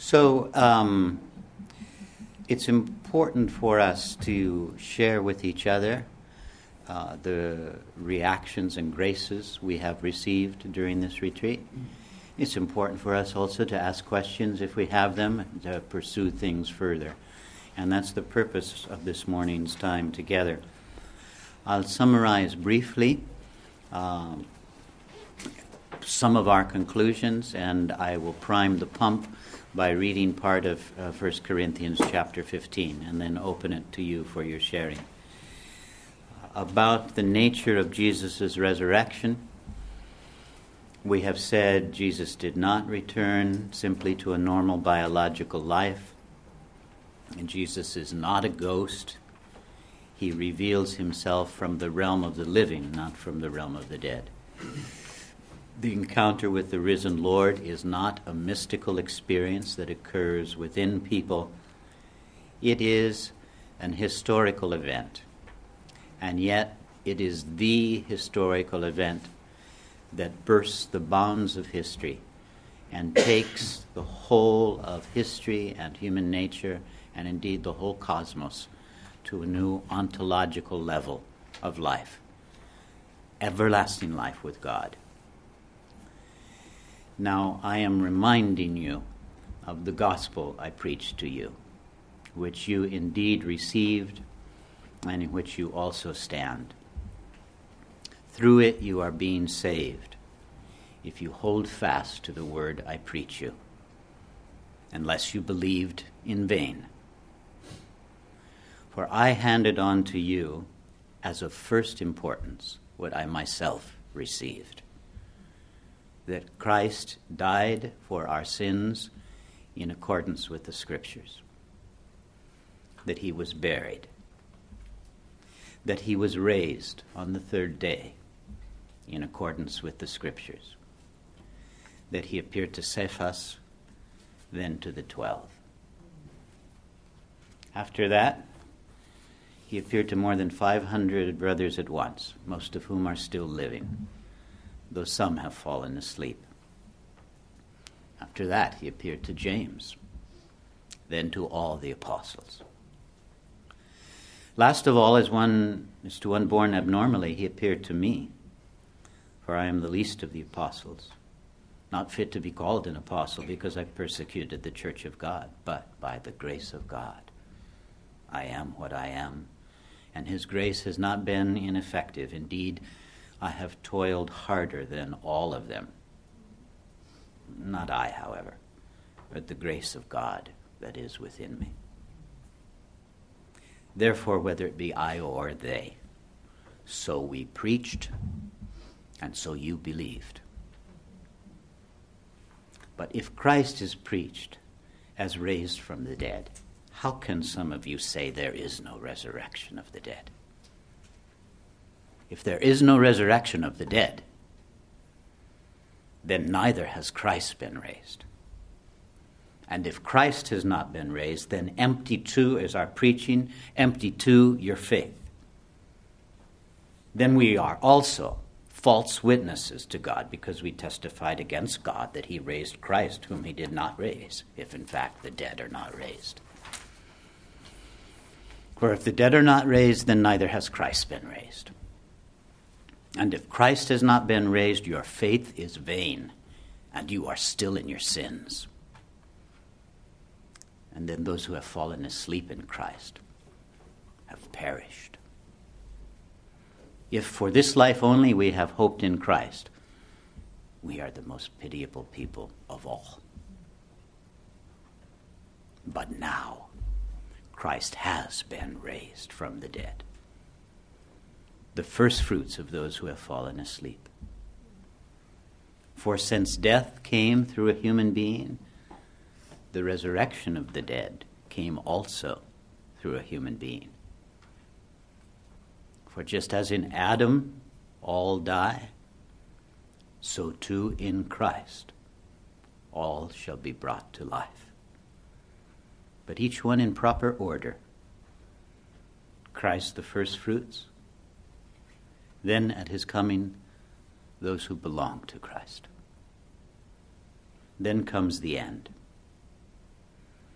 So it's important for us to share with each other the reactions and graces we have received during this retreat. It's important for us also to ask questions if we have them, to pursue things further. And that's the purpose of this morning's time together. I'll summarize briefly some of our conclusions, and I will prime the pump by reading part of 1 Corinthians chapter 15, and then open it to you for your sharing. About the nature of Jesus' resurrection, we have said Jesus did not return simply to a normal biological life, and Jesus is not a ghost. He reveals himself from the realm of the living, not from the realm of the dead. The encounter with the risen Lord is not a mystical experience that occurs within people. It is an historical event, and yet it is the historical event that bursts the bounds of history and takes the whole of history and human nature, and indeed the whole cosmos, to a new ontological level of life, everlasting life with God. Now, I am reminding you of the gospel I preached to you, which you indeed received and in which you also stand. Through it you are being saved, if you hold fast to the word I preach you, unless you believed in vain. For I handed on to you as of first importance what I myself received, that Christ died for our sins in accordance with the Scriptures, that he was buried, that he was raised on the third day in accordance with the Scriptures, that he appeared to Cephas, then to the 12. After that, he appeared to more than 500 brothers at once, most of whom are still living, though some have fallen asleep. After that, he appeared to James, then to all the apostles. Last of all, as to one born abnormally, he appeared to me, for I am the least of the apostles, not fit to be called an apostle because I persecuted the church of God, but by the grace of God, I am what I am, and his grace has not been ineffective. Indeed, I have toiled harder than all of them. Not I, however, but the grace of God that is within me. Therefore, whether it be I or they, so we preached, and so you believed. But if Christ is preached as raised from the dead, how can some of you say there is no resurrection of the dead? If there is no resurrection of the dead, then neither has Christ been raised. And if Christ has not been raised, then empty too is our preaching, empty too your faith. Then we are also false witnesses to God, because we testified against God that he raised Christ, whom he did not raise, if in fact the dead are not raised. For if the dead are not raised, then neither has Christ been raised. And if Christ has not been raised, your faith is vain, and you are still in your sins. And then those who have fallen asleep in Christ have perished. If for this life only we have hoped in Christ, we are the most pitiable people of all. But now, Christ has been raised from the dead, the first fruits of those who have fallen asleep. For since death came through a human being, the resurrection of the dead came also through a human being. For just as in Adam all die, so too in Christ all shall be brought to life. But each one in proper order. Christ the first fruits, then at his coming, those who belong to Christ. Then comes the end,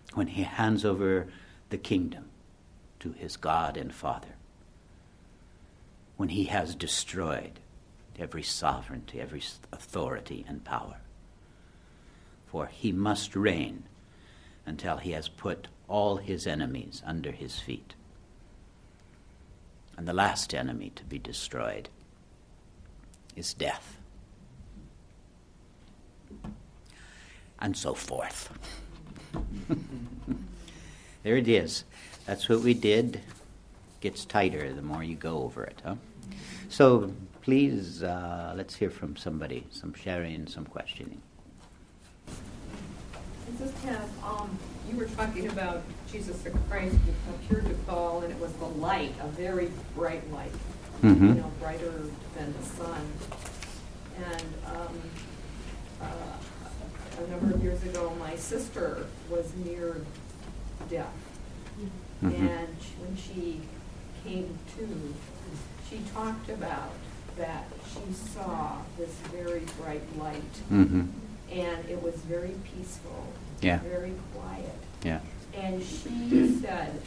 when he hands over the kingdom to his God and Father, when he has destroyed every sovereignty, every authority and power. For he must reign until he has put all his enemies under his feet. And the last enemy to be destroyed is death. And so forth. There it is. That's what we did. Gets tighter the more you go over it, huh? So please, let's hear from somebody, some sharing, some questioning. This is Ted. You were talking about Jesus Christ appeared to Paul, and it was the light, a very bright light, brighter than the sun. And a number of years ago, my sister was near death. And when she came to, she talked about that she saw this very bright light. And it was very peaceful, very quiet. Yeah. And she said,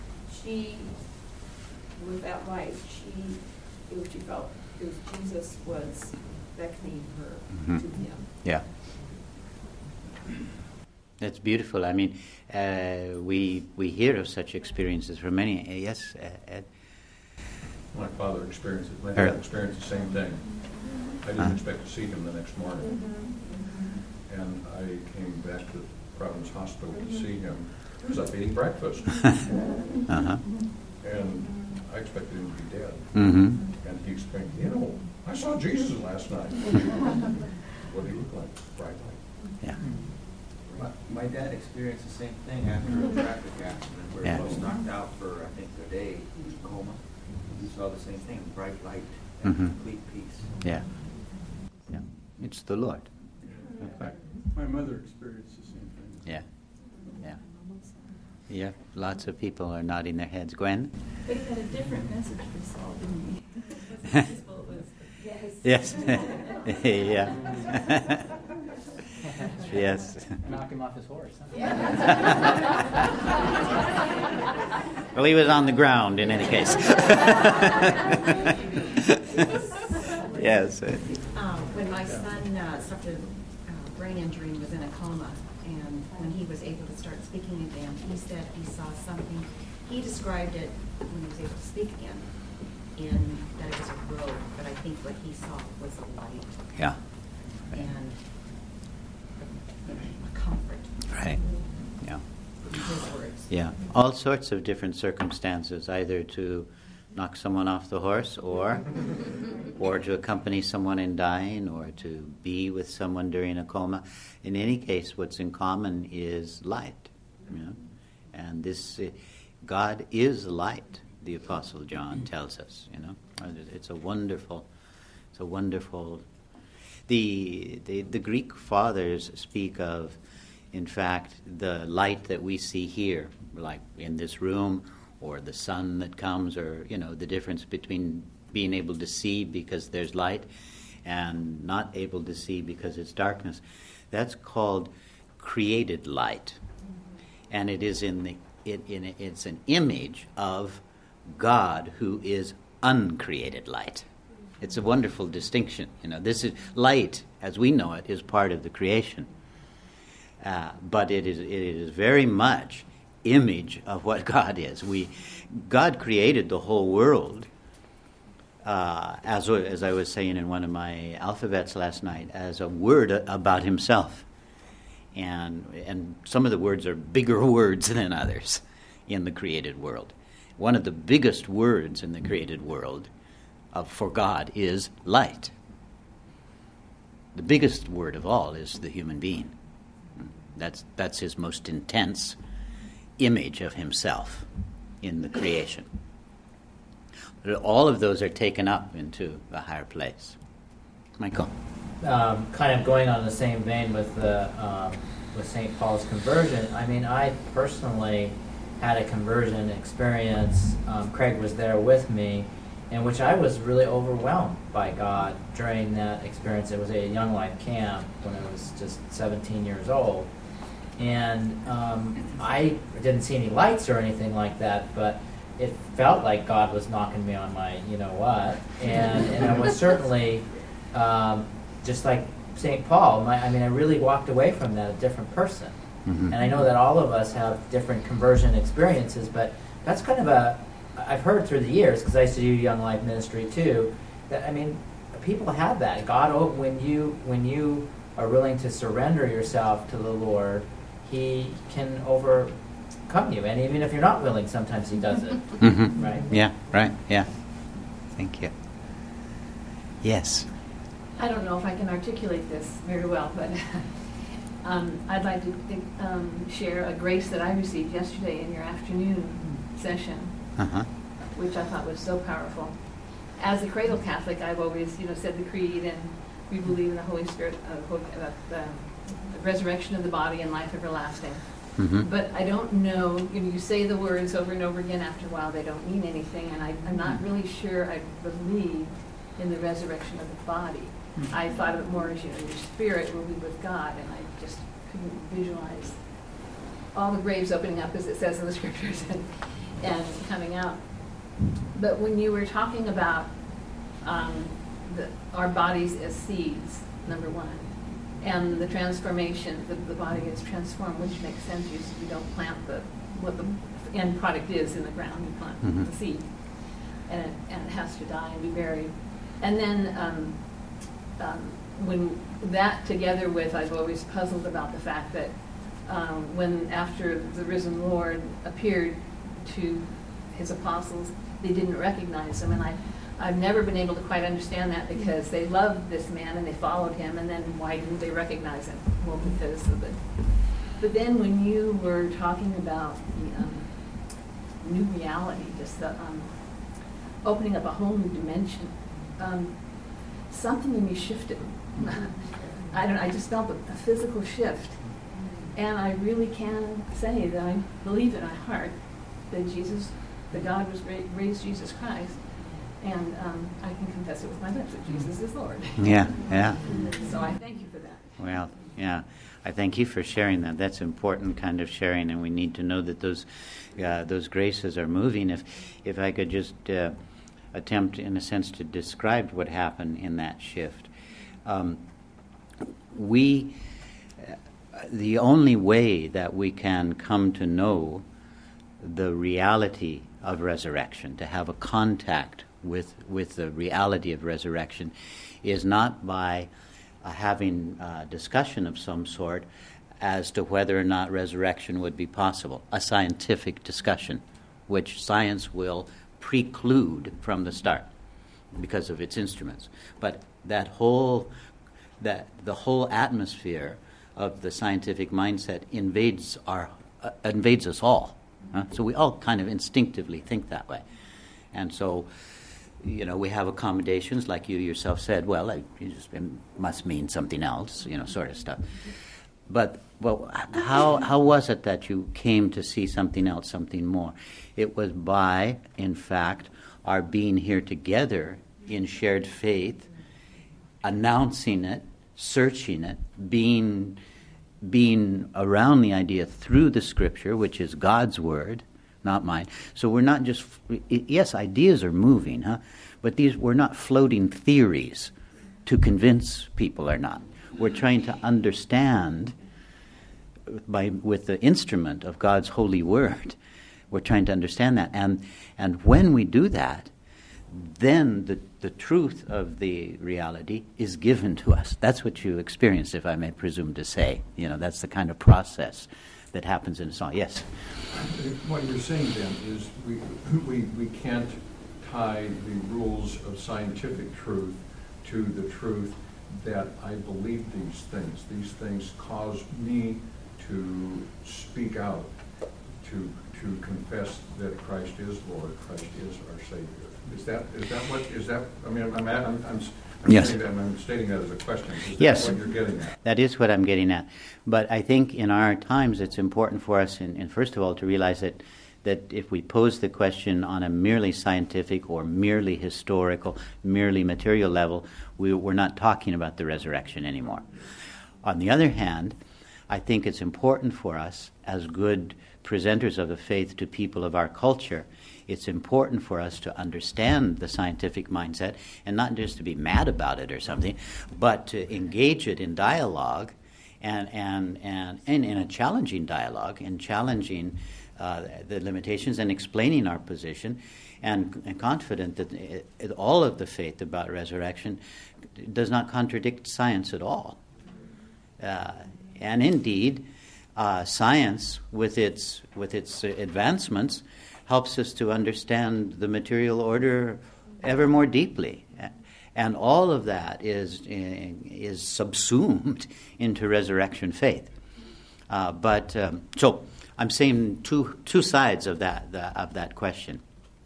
with that light, she felt it was Jesus was beckoning her to him. Yeah. That's beautiful. I mean, we hear of such experiences from many. Yes, Ed? My father experienced it. My dad experienced the same thing. I didn't expect to see him the next morning. And I came back to Providence Hospital to see him. He was up eating breakfast. And I expected him to be dead. And he explained, I saw Jesus last night. What did he look like? Bright light. Yeah. My dad experienced the same thing after a traffic accident where he was knocked out for, I think, a day in coma. He saw the same thing, bright light and complete peace. Yeah. Yeah. It's the Lord. My mother experienced the same thing. Yeah. Yeah. Yeah. Lots of people are nodding their heads. Gwen? But he had a different message for Saul, didn't he? His gospel was, Yes. Yeah. Yes. Knock him off his horse. Huh? Well, he was on the ground in any case. Yes. When my son suffered a brain injury and was in a coma, and when he was able to start speaking again, he said he saw something. He described it when he was able to speak again, in that it was a road, but I think what he saw was a light. Yeah. And a comfort. Right. Yeah. In his words. Yeah. All sorts of different circumstances, either to knock someone off the horse or to accompany someone in dying or to be with someone during a coma. In any case, what's in common is light. And this, God is light, the Apostle John tells us. It's a wonderful. The Greek fathers speak of, in fact, the light that we see here, like in this room, or the sun that comes, or the difference between being able to see because there's light and not able to see because it's darkness. That's called created light, and it is it's an image of God who is uncreated light. It's a wonderful distinction. This is light, as we know it, is part of the creation, but it is very much image of what God is. God created the whole world, as I was saying in one of my alphabets last night, as a word about Himself, and some of the words are bigger words than others in the created world. One of the biggest words in the created world for God is light. The biggest word of all is the human being. That's His most intense image of Himself in the creation. But all of those are taken up into a higher place. Michael? Kind of going on the same vein with St. Paul's conversion. I mean, I personally had a conversion experience. Craig was there with me, in which I was really overwhelmed by God during that experience. It was a Young Life camp when I was just 17 years old. And I didn't see any lights or anything like that, but it felt like God was knocking me on my you know what. And I was certainly, just like St. Paul, I really walked away from that a different person. Mm-hmm. And I know that all of us have different conversion experiences, but that's kind of I've heard through the years, because I used to do Young Life ministry too, that, people have that. God, when you are willing to surrender yourself to the Lord, He can overcome you. And even if you're not willing, sometimes He does it. Mm-hmm. Right? Yeah, right, yeah. Thank you. Yes. I don't know if I can articulate this very well, but I'd like to share a grace that I received yesterday in your afternoon session, Uh-huh. which I thought was so powerful. As a cradle Catholic, I've always, said the creed, and we believe in the Holy Spirit, the resurrection of the body and life everlasting. Mm-hmm. But I don't know, you say the words over and over again, after a while they don't mean anything, and I'm not really sure I believe in the resurrection of the body. I thought of it more as, your spirit will be with God, and I just couldn't visualize all the graves opening up, as it says in the scriptures, and coming out. But when you were talking about our bodies as seeds, number one, and the transformation, the body is transformed, which makes sense. You don't plant what the end product is in the ground. You plant the seed, and it has to die and be buried. And then when that together with, I've always puzzled about the fact that when after the risen Lord appeared to His apostles, they didn't recognize Him, and I've never been able to quite understand that, because they loved this man and they followed him, and then why didn't they recognize him? Well, because of it. But then when you were talking about the new reality, just the opening up a whole new dimension, something in me shifted. I just felt a physical shift, and I really can say that I believe in my heart that God raised Jesus Christ. And I can confess it with my lips that Jesus is Lord. Yeah, yeah. So I thank you for that. Well, yeah. I thank you for sharing that. That's important kind of sharing, and we need to know that those graces are moving. If I could just attempt, in a sense, to describe what happened in that shift. The only way that we can come to know the reality of resurrection, to have a contact with the reality of resurrection, is not by having a discussion of some sort as to whether or not resurrection would be possible, a scientific discussion, which science will preclude from the start because of its instruments. But the whole atmosphere of the scientific mindset invades us all. So we all kind of instinctively think that way. And so, we have accommodations, like you yourself said, it must mean something else, sort of stuff. But how was it that you came to see something else, something more? It was by, in fact, our being here together in shared faith, announcing it, searching it, being around the idea through the Scripture, which is God's Word, not mine. So we're not just, yes, ideas are moving, but we're not floating theories to convince people or not. We're trying to understand with the instrument of God's holy Word. We're trying to understand that. And when we do that, then the truth of the reality is given to us. That's what you experience, if I may presume to say. That's the kind of process that happens in a song. Yes? What you're saying, then, is we can't tie the rules of scientific truth to the truth that I believe these things. These things cause me to speak out, to confess that Christ is Lord, Christ is our Savior. Is that what? I mean, I'm yes. I'm stating that as a question. Is yes. that what you're getting at? That is what I'm getting at. But I think in our times it's important for us, in first of all, to realize that if we pose the question on a merely scientific or merely historical, merely material level, we're not talking about the resurrection anymore. On the other hand, I think it's important for us as good presenters of the faith to people of our culture. It's important for us to understand the scientific mindset and not just to be mad about it or something, but to engage it in dialogue and in a challenging dialogue and challenging the limitations and explaining our position and confident that all of the faith about resurrection does not contradict science at all. And indeed, science, with its advancements, helps us to understand the material order ever more deeply, and all of that is subsumed into resurrection faith. So I'm saying two sides of that question.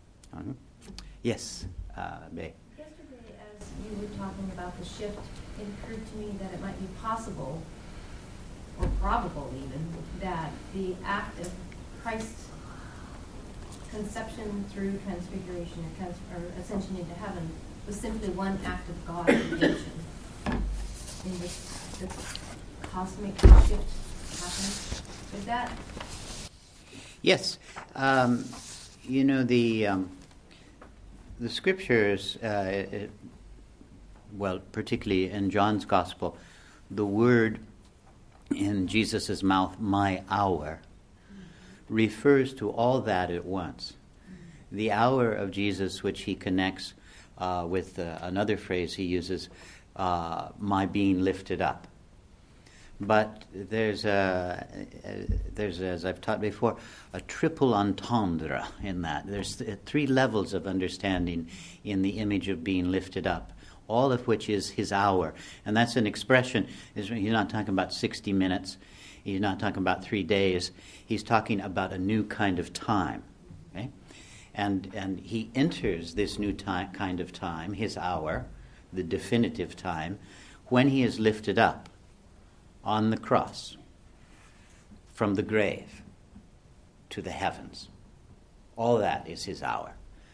Yes, Bay. Yesterday, as you were talking about the shift, it occurred to me that it might be possible, or probable even, that the act of Christ's conception through transfiguration or ascension into heaven was simply one act of God's redemption. In the cosmic shift happened. Is that? Yes. The scriptures, particularly in John's Gospel, the word in Jesus' mouth, my hour, refers to all that at once. The hour of Jesus, which he connects with another phrase he uses, my being lifted up. But there's, as I've taught before, a triple entendre in that. There's three levels of understanding in the image of being lifted up, all of which is his hour. And that's an expression. He's not talking about 60 minutes. He's not talking about 3 days. He's talking about a new kind of time. Okay? And he enters this new kind of time, his hour, the definitive time, when he is lifted up on the cross from the grave to the heavens. All that is his hour.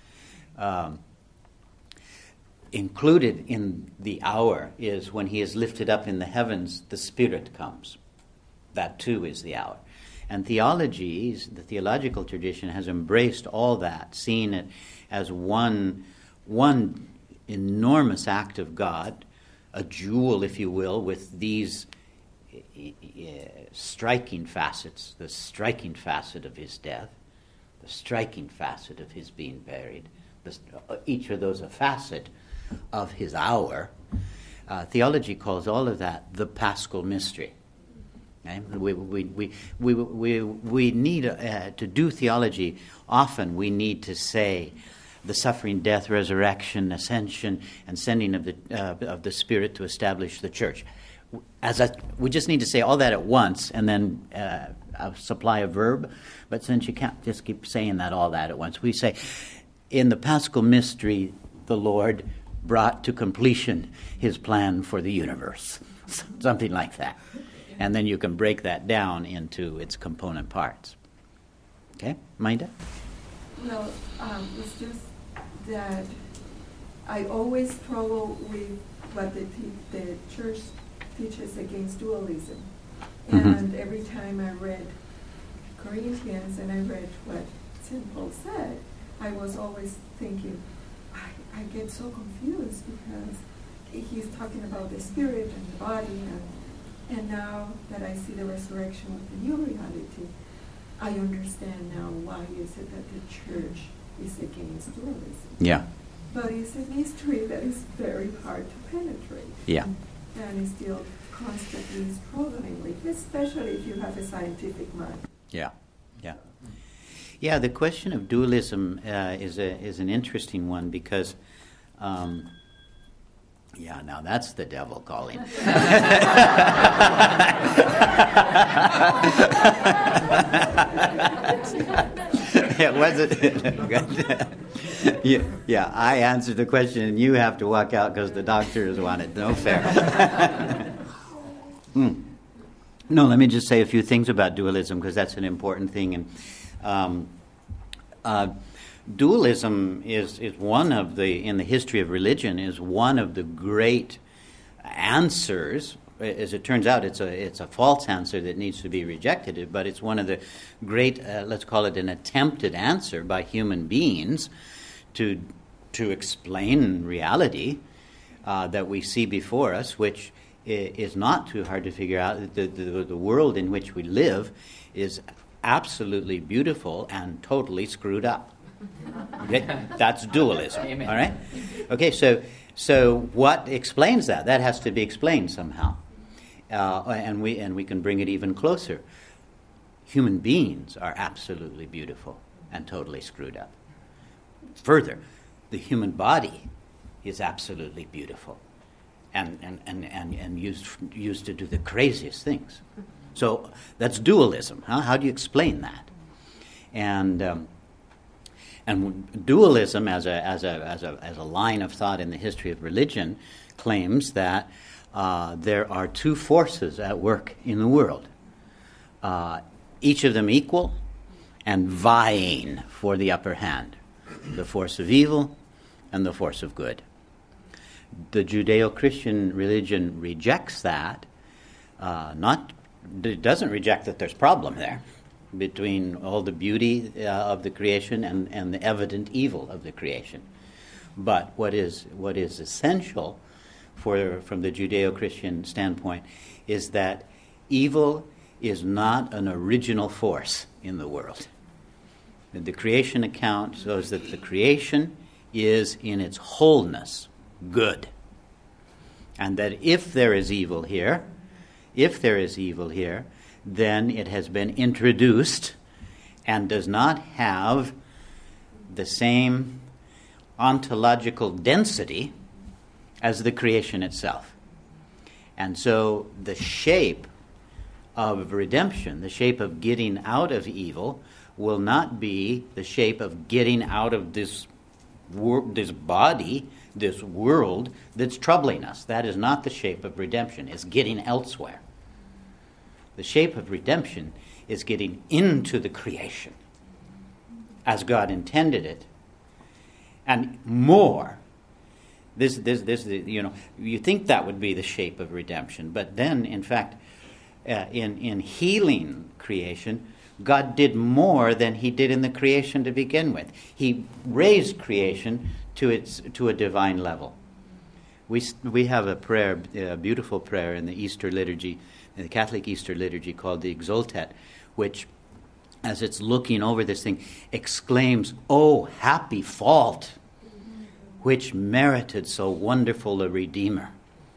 Included in the hour is when he is lifted up in the heavens, the Spirit comes. That too is the hour. And the theological tradition has embraced all that, seeing it as one enormous act of God, a jewel, if you will, with these striking facets, the striking facet of his death, the striking facet of his being buried, each of those a facet of his hour. Theology calls all of that the Paschal mystery. Okay? We need to do theology. Often we need to say the suffering, death, resurrection, ascension, and sending of the Spirit to establish the church. We just need to say all that at once and then supply a verb. But since you can't just keep saying all that at once, we say, in the Paschal mystery, the Lord brought to completion his plan for the universe. Something like that. And then you can break that down into its component parts. Okay, Maida? No, it's just that I always struggle with what the church teaches against dualism. Mm-hmm. And every time I read Corinthians and I read what St. Paul said, I was always thinking, I get so confused because he's talking about the spirit and the body, and now that I see the resurrection with the new reality, I understand now why is it that the church is against dualism. Yeah. But it's a mystery that is very hard to penetrate. Yeah. And is still constantly struggling with, especially if you have a scientific mind. Yeah. Yeah, the question of dualism is an interesting one because, now that's the devil calling. Yeah, I answered the question and you have to walk out because the doctors want it. No fair. No, let me just say a few things about dualism because that's an important thing. And dualism is one of in the history of religion, is one of the great answers, as it turns out, it's a false answer that needs to be rejected, but it's one of the great, let's call it an attempted answer by human beings to explain reality that we see before us, which is not too hard to figure out. The world in which we live is absolutely beautiful and totally screwed up. Okay? That's dualism. Amen. All right? Okay, so what explains that? That has to be explained somehow. And we can bring it even closer. Human beings are absolutely beautiful and totally screwed up. Further, the human body is absolutely beautiful and used to do the craziest things. So that's dualism. Huh? How do you explain that? And dualism, as a line of thought in the history of religion, claims that there are two forces at work in the world, each of them equal and vying for the upper hand: the force of evil and the force of good. The Judeo-Christian religion rejects that. It doesn't reject that there's problem there between all the beauty of the creation and the evident evil of the creation. But what is essential from the Judeo-Christian standpoint is that evil is not an original force in the world. The creation account shows that the creation is in its wholeness good. And that if there is evil here, then it has been introduced and does not have the same ontological density as the creation itself. And so the shape of redemption, the shape of getting out of evil, will not be the shape of getting out of this body, this world that's troubling us. That is not the shape of redemption. It's getting elsewhere. The shape of redemption is getting into the creation as God intended it, and more. This, you think that would be the shape of redemption, but then, in fact, in healing creation, God did more than He did in the creation to begin with. He raised creation to a divine level. We have a prayer, a beautiful prayer in the Easter liturgy, in the Catholic Easter liturgy, called the Exultet, which, as it's looking over this thing, exclaims, "Oh, happy fault, which merited so wonderful a Redeemer."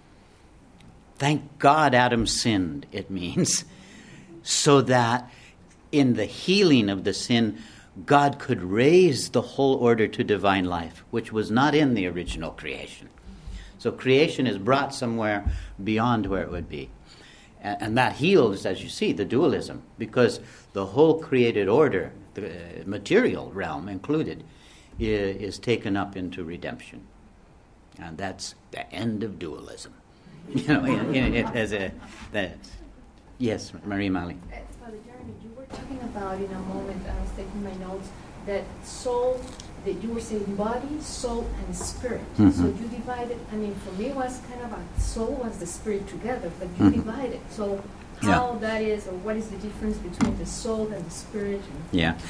Thank God Adam sinned, it means, so that in the healing of the sin, God could raise the whole order to divine life, which was not in the original creation. So creation is brought somewhere beyond where it would be. And that heals, as you see, the dualism, because the whole created order, the material realm included, is taken up into redemption. And that's the end of dualism. Yes, Marie Mali. Father Jeremy, you were talking about in a moment, I was taking my notes, that soul, that you were saying body, soul, and spirit. Mm-hmm. So you divided, for me it was kind of a soul was the spirit together, but you divided. So how that is, or what is the difference between the soul and the spirit? Yeah.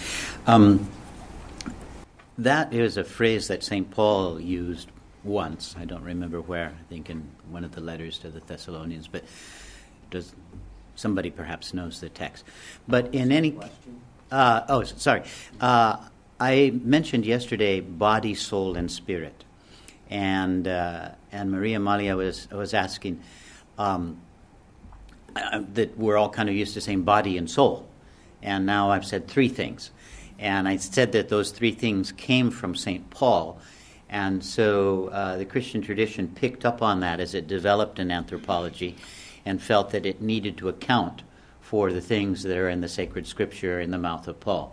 That is a phrase that St. Paul used once. I don't remember where. I think in one of the letters to the Thessalonians, but somebody perhaps knows the text. But in any... I mentioned yesterday body, soul, and spirit. And Maria Malia was asking that we're all kind of used to saying body and soul. And now I've said three things. And I said that those three things came from St. Paul. And so the Christian tradition picked up on that as it developed in anthropology and felt that it needed to account for the things that are in the sacred scripture in the mouth of Paul.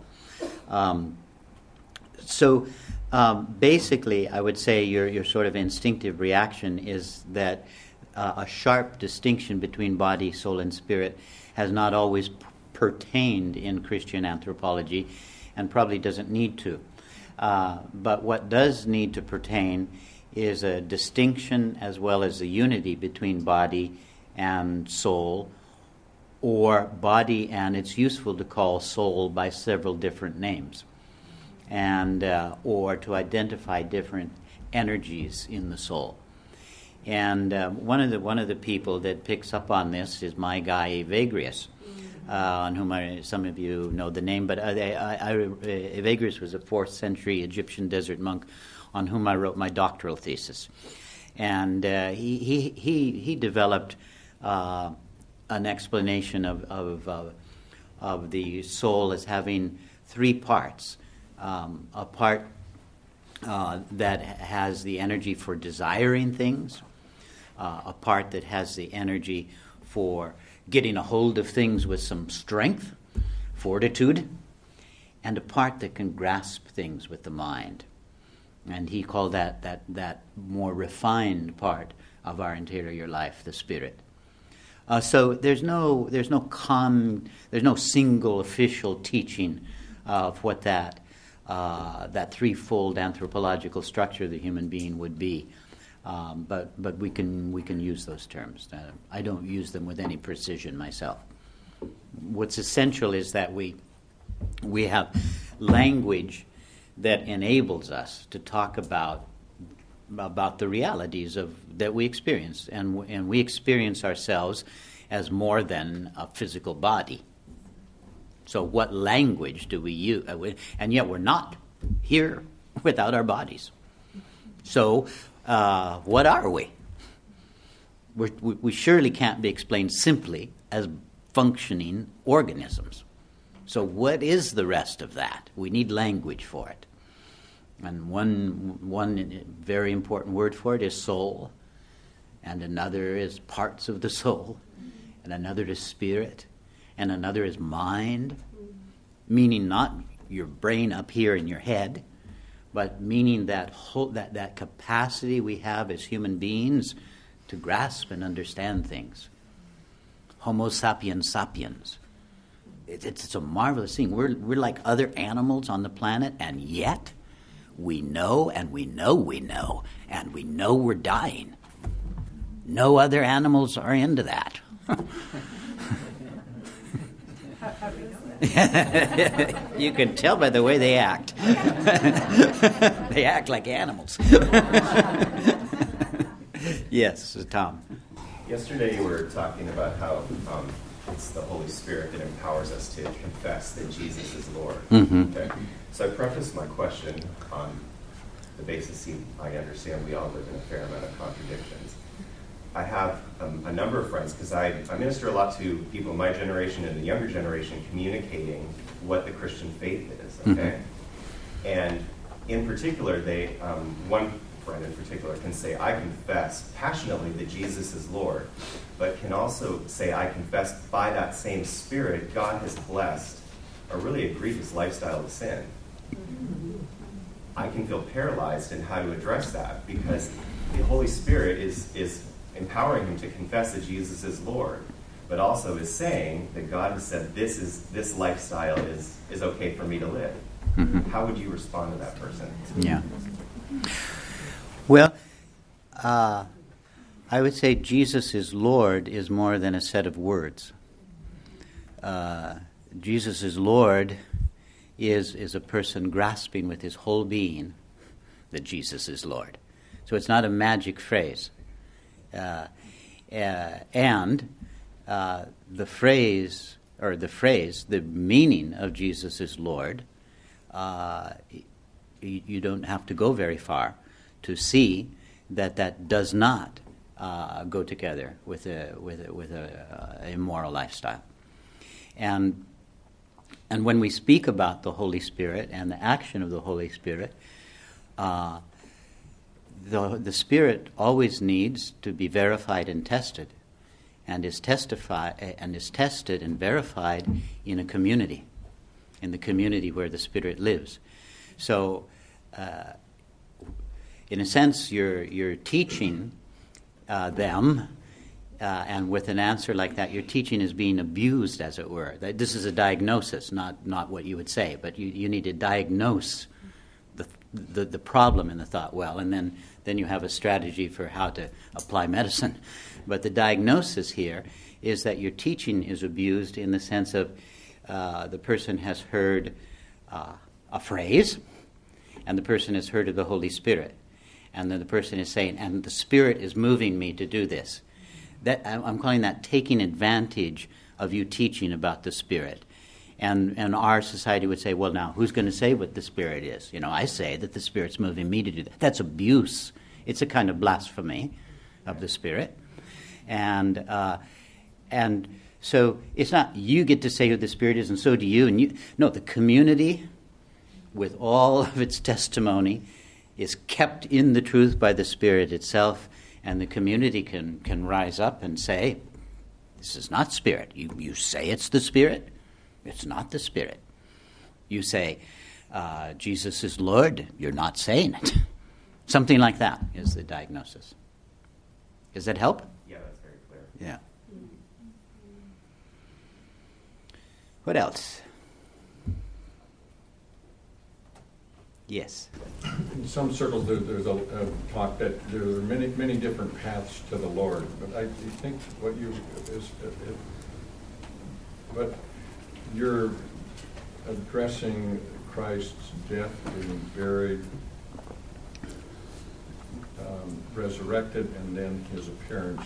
So basically, I would say your sort of instinctive reaction is that a sharp distinction between body, soul, and spirit has not always pertained in Christian anthropology and probably doesn't need to. But what does need to pertain is a distinction as well as a unity between body and soul, or body, and it's useful to call soul by several different names, and or to identify different energies in the soul. And one of the people that picks up on this is my guy Evagrius, on whom some of you know the name, but Evagrius was a 4th century Egyptian desert monk on whom I wrote my doctoral thesis. And he developed an explanation of the soul as having 3 parts. A part that has the energy for desiring things, a part that has the energy for getting a hold of things with some strength, fortitude, and a part that can grasp things with the mind. And he called that more refined part of our interior life, the spirit. So there's no single official teaching of what that threefold anthropological structure of the human being would be. But we can use those terms. I don't use them with any precision myself. What's essential is that we have language that enables us to talk about the realities that we experience, and we experience ourselves as more than a physical body. So what language do we use? And yet we're not here without our bodies. So what are we? We surely can't be explained simply as functioning organisms. So what is the rest of that? We need language for it. And one very important word for it is soul, and another is parts of the soul, and another is spirit, and another is mind, meaning not your brain up here in your head, but meaning that that capacity we have as human beings to grasp and understand things. Homo sapiens sapiens. It's a marvelous thing. We're like other animals on the planet, and yet we know and we know we know, and we know we're dying. No other animals are into that. How do we know that? You can tell by the way they act. They act like animals. Yes, Tom. Yesterday you were talking about how it's the Holy Spirit that empowers us to confess that Jesus is Lord. Mm-hmm. Okay? So I prefaced my question on the basis I understand we all live in a fair amount of contradictions. I have a number of friends, because I minister a lot to people in my generation and the younger generation, communicating what the Christian faith is, okay? Mm-hmm. And in particular, one friend in particular can say, I confess passionately that Jesus is Lord, but can also say, I confess by that same Spirit God has blessed a really egregious lifestyle of sin. I can feel paralyzed in how to address that, because the Holy Spirit is empowering him to confess that Jesus is Lord, but also is saying that God has said this lifestyle is okay for me to live. Mm-hmm. How would you respond to that person? Yeah. Well, I would say Jesus is Lord is more than a set of words. Jesus is Lord is a person grasping with his whole being that Jesus is Lord. So it's not a magic phrase. And the phrase, the meaning of Jesus is Lord, you don't have to go very far to see that does not go together with a immoral lifestyle. And when we speak about the Holy Spirit and the action of the Holy Spirit, the Spirit always needs to be verified and tested, and is tested and verified in a community, in the community where the Spirit lives. So, in a sense, you're teaching them, and with an answer like that, your teaching is being abused, as it were. This is a diagnosis, not what you would say, but you need to diagnose the problem in the thought well, and then you have a strategy for how to apply medicine. But the diagnosis here is that your teaching is abused in the sense of the person has heard a phrase, and the person has heard of the Holy Spirit, and then the person is saying, and the Spirit is moving me to do this. That I'm calling that taking advantage of you teaching about the Spirit. And our society would say, well, now, who's going to say what the Spirit is? I say that the Spirit's moving me to do that. That's abuse. It's a kind of blasphemy of the Spirit. And so it's not you get to say who the Spirit is and so do you. No, the community, with all of its testimony, is kept in the truth by the Spirit itself, and the community can rise up and say, this is not Spirit. You say it's the Spirit. It's not the Spirit. You say, Jesus is Lord. You're not saying it. Something like that is the diagnosis. Does that help? Yeah, that's very clear. Yeah. What else? Yes. In some circles, there's a talk that there are many different paths to the Lord. But I think what you're addressing Christ's death, being buried, resurrected, and then his appearance.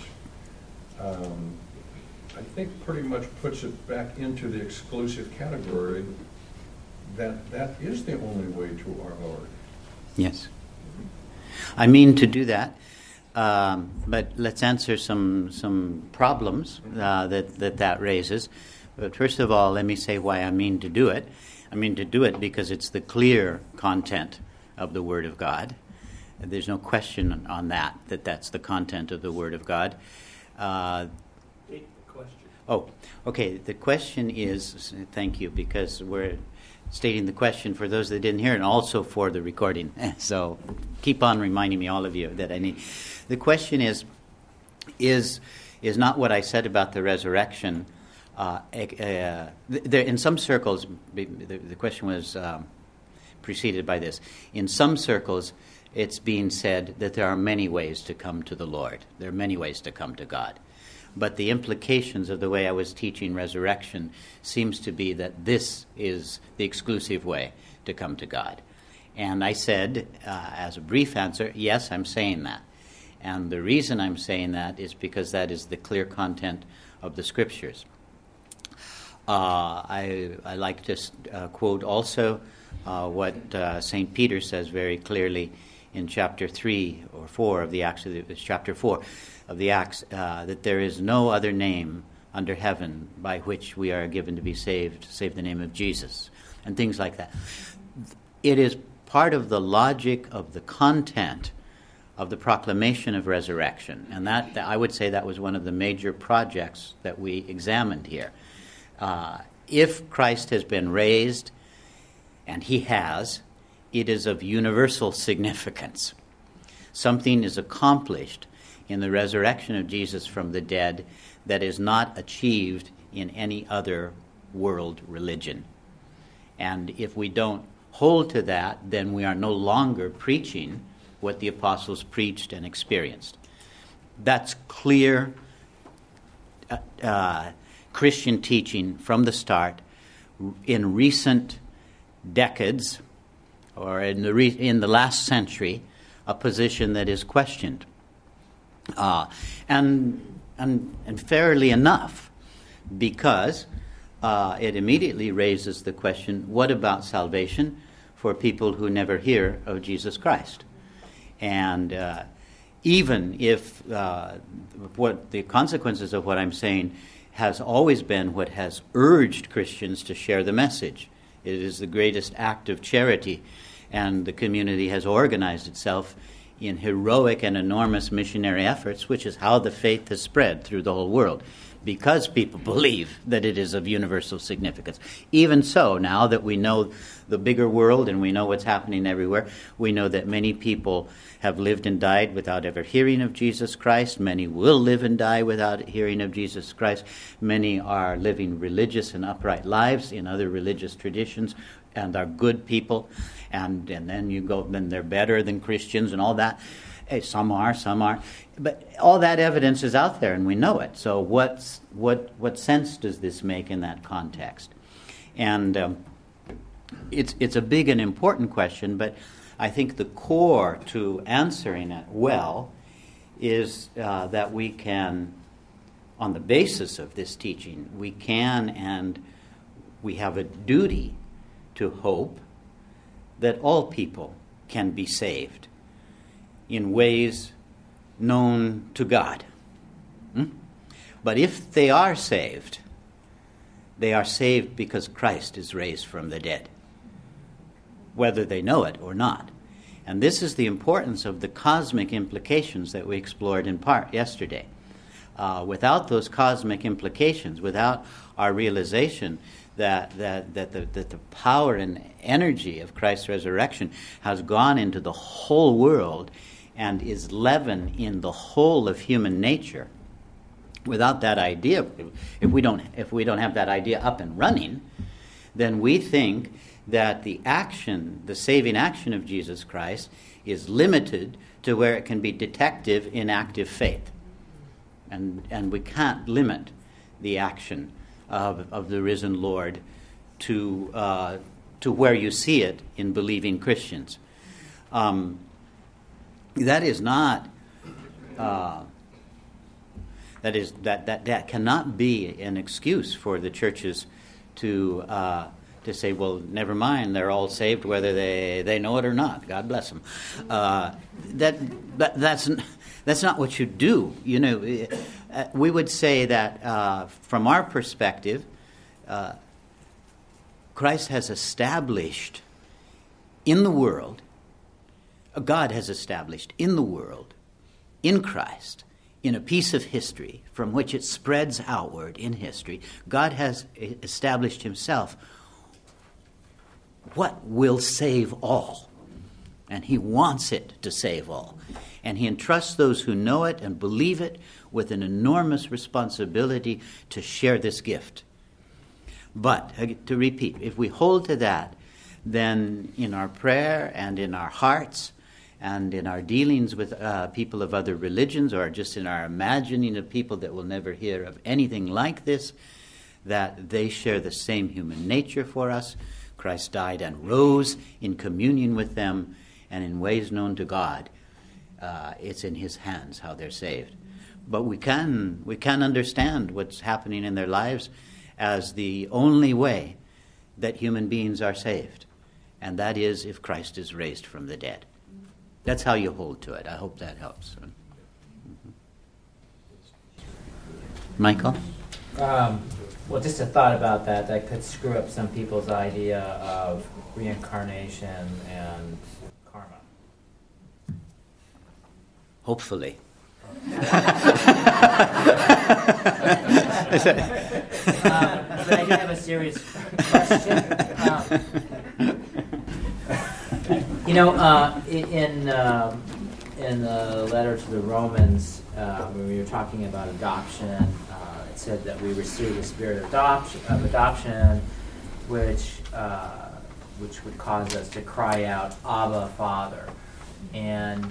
I think pretty much puts it back into the exclusive category that is the only way to our Lord. Yes. I mean to do that, but let's answer some problems that raises. But first of all, let me say why I mean to do it. I mean to do it because it's the clear content of the Word of God. There's no question on that's the content of the Word of God. Take the question. Oh, okay. The question is, thank you, because we're stating the question for those that didn't hear it and also for the recording. So keep on reminding me, all of you, that I need. The question is not what I said about the resurrection. In some circles, the question was preceded by this. In some circles, it's being said that there are many ways to come to the Lord. There are many ways to come to God. But the implications of the way I was teaching resurrection seems to be that this is the exclusive way to come to God. And I said, as a brief answer, yes, I'm saying that. And the reason I'm saying that is because that is the clear content of the Scriptures. I like to quote also what St. Peter says very clearly in chapter 3 or 4 of the Acts, chapter 4 of the Acts, that there is no other name under heaven by which we are given to be saved, save the name of Jesus, and things like that. It is part of the logic of the content of the proclamation of resurrection, and that I would say that was one of the major projects that we examined here. If Christ has been raised, and he has, it is of universal significance. Something is accomplished in the resurrection of Jesus from the dead that is not achieved in any other world religion. And if we don't hold to that, then we are no longer preaching what the apostles preached and experienced. That's clear Christian teaching from the start. In recent decades, or in the last century, a position that is questioned. And fairly enough, because it immediately raises the question, what about salvation for people who never hear of Jesus Christ? And even if what the consequences of what I'm saying has always been what has urged Christians to share the message. It is the greatest act of charity, and the community has organized itself in heroic and enormous missionary efforts, which is how the faith has spread through the whole world, because people believe that it is of universal significance. Even so, now that we know the bigger world and we know what's happening everywhere, we know that many people have lived and died without ever hearing of Jesus Christ. Many will live and die without hearing of Jesus Christ. Many are living religious and upright lives in other religious traditions and are good people, and then you go, then they're better than Christians and all that. Hey, some are, but all that evidence is out there, and we know it. So what sense does this make in that context? And it's a big and important question, but I think the core to answering it well is that we can, on the basis of this teaching, we can and we have a duty to hope that all people can be saved in ways known to God. But if they are saved because Christ is raised from the dead, whether they know it or not. And this is the importance of the cosmic implications that we explored in part yesterday. Without those cosmic implications, without our realization that the power and energy of Christ's resurrection has gone into the whole world and is leaven in the whole of human nature. Without that idea, if we don't have that idea up and running, then we think that the saving action of Jesus Christ is limited to where it can be detective in active faith. And we can't limit the action of the risen Lord to where you see it in believing Christians. That is not. That cannot be an excuse for the churches to say, well, never mind, they're all saved whether they know it or not. God bless them. That's not what you do. You know, we would say that from our perspective, Christ has established in the world. God has established in the world, in Christ, in a piece of history from which it spreads outward in history, God has established himself what will save all. And he wants it to save all. And he entrusts those who know it and believe it with an enormous responsibility to share this gift. But, to repeat, if we hold to that, then in our prayer and in our hearts and in our dealings with people of other religions, or just in our imagining of people that will never hear of anything like this, that they share the same human nature for us. Christ died and rose in communion with them, and in ways known to God, it's in his hands how they're saved. But we can understand what's happening in their lives as the only way that human beings are saved, and that is if Christ is raised from the dead. That's how you hold to it. I hope that helps. Michael? Well, just a thought about that could screw up some people's idea of reincarnation and karma. Hopefully. But I do have a serious question. In the letter to the Romans, when we were talking about adoption, it said that we receive the spirit of adoption, which would cause us to cry out, Abba, Father. And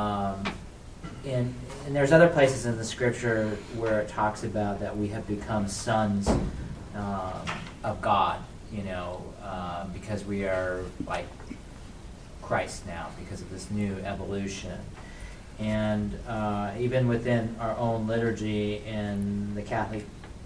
there's other places in the Scripture where it talks about that we have become sons of God, because we are like Christ now, because of this new evolution. And even within our own liturgy in the Catholic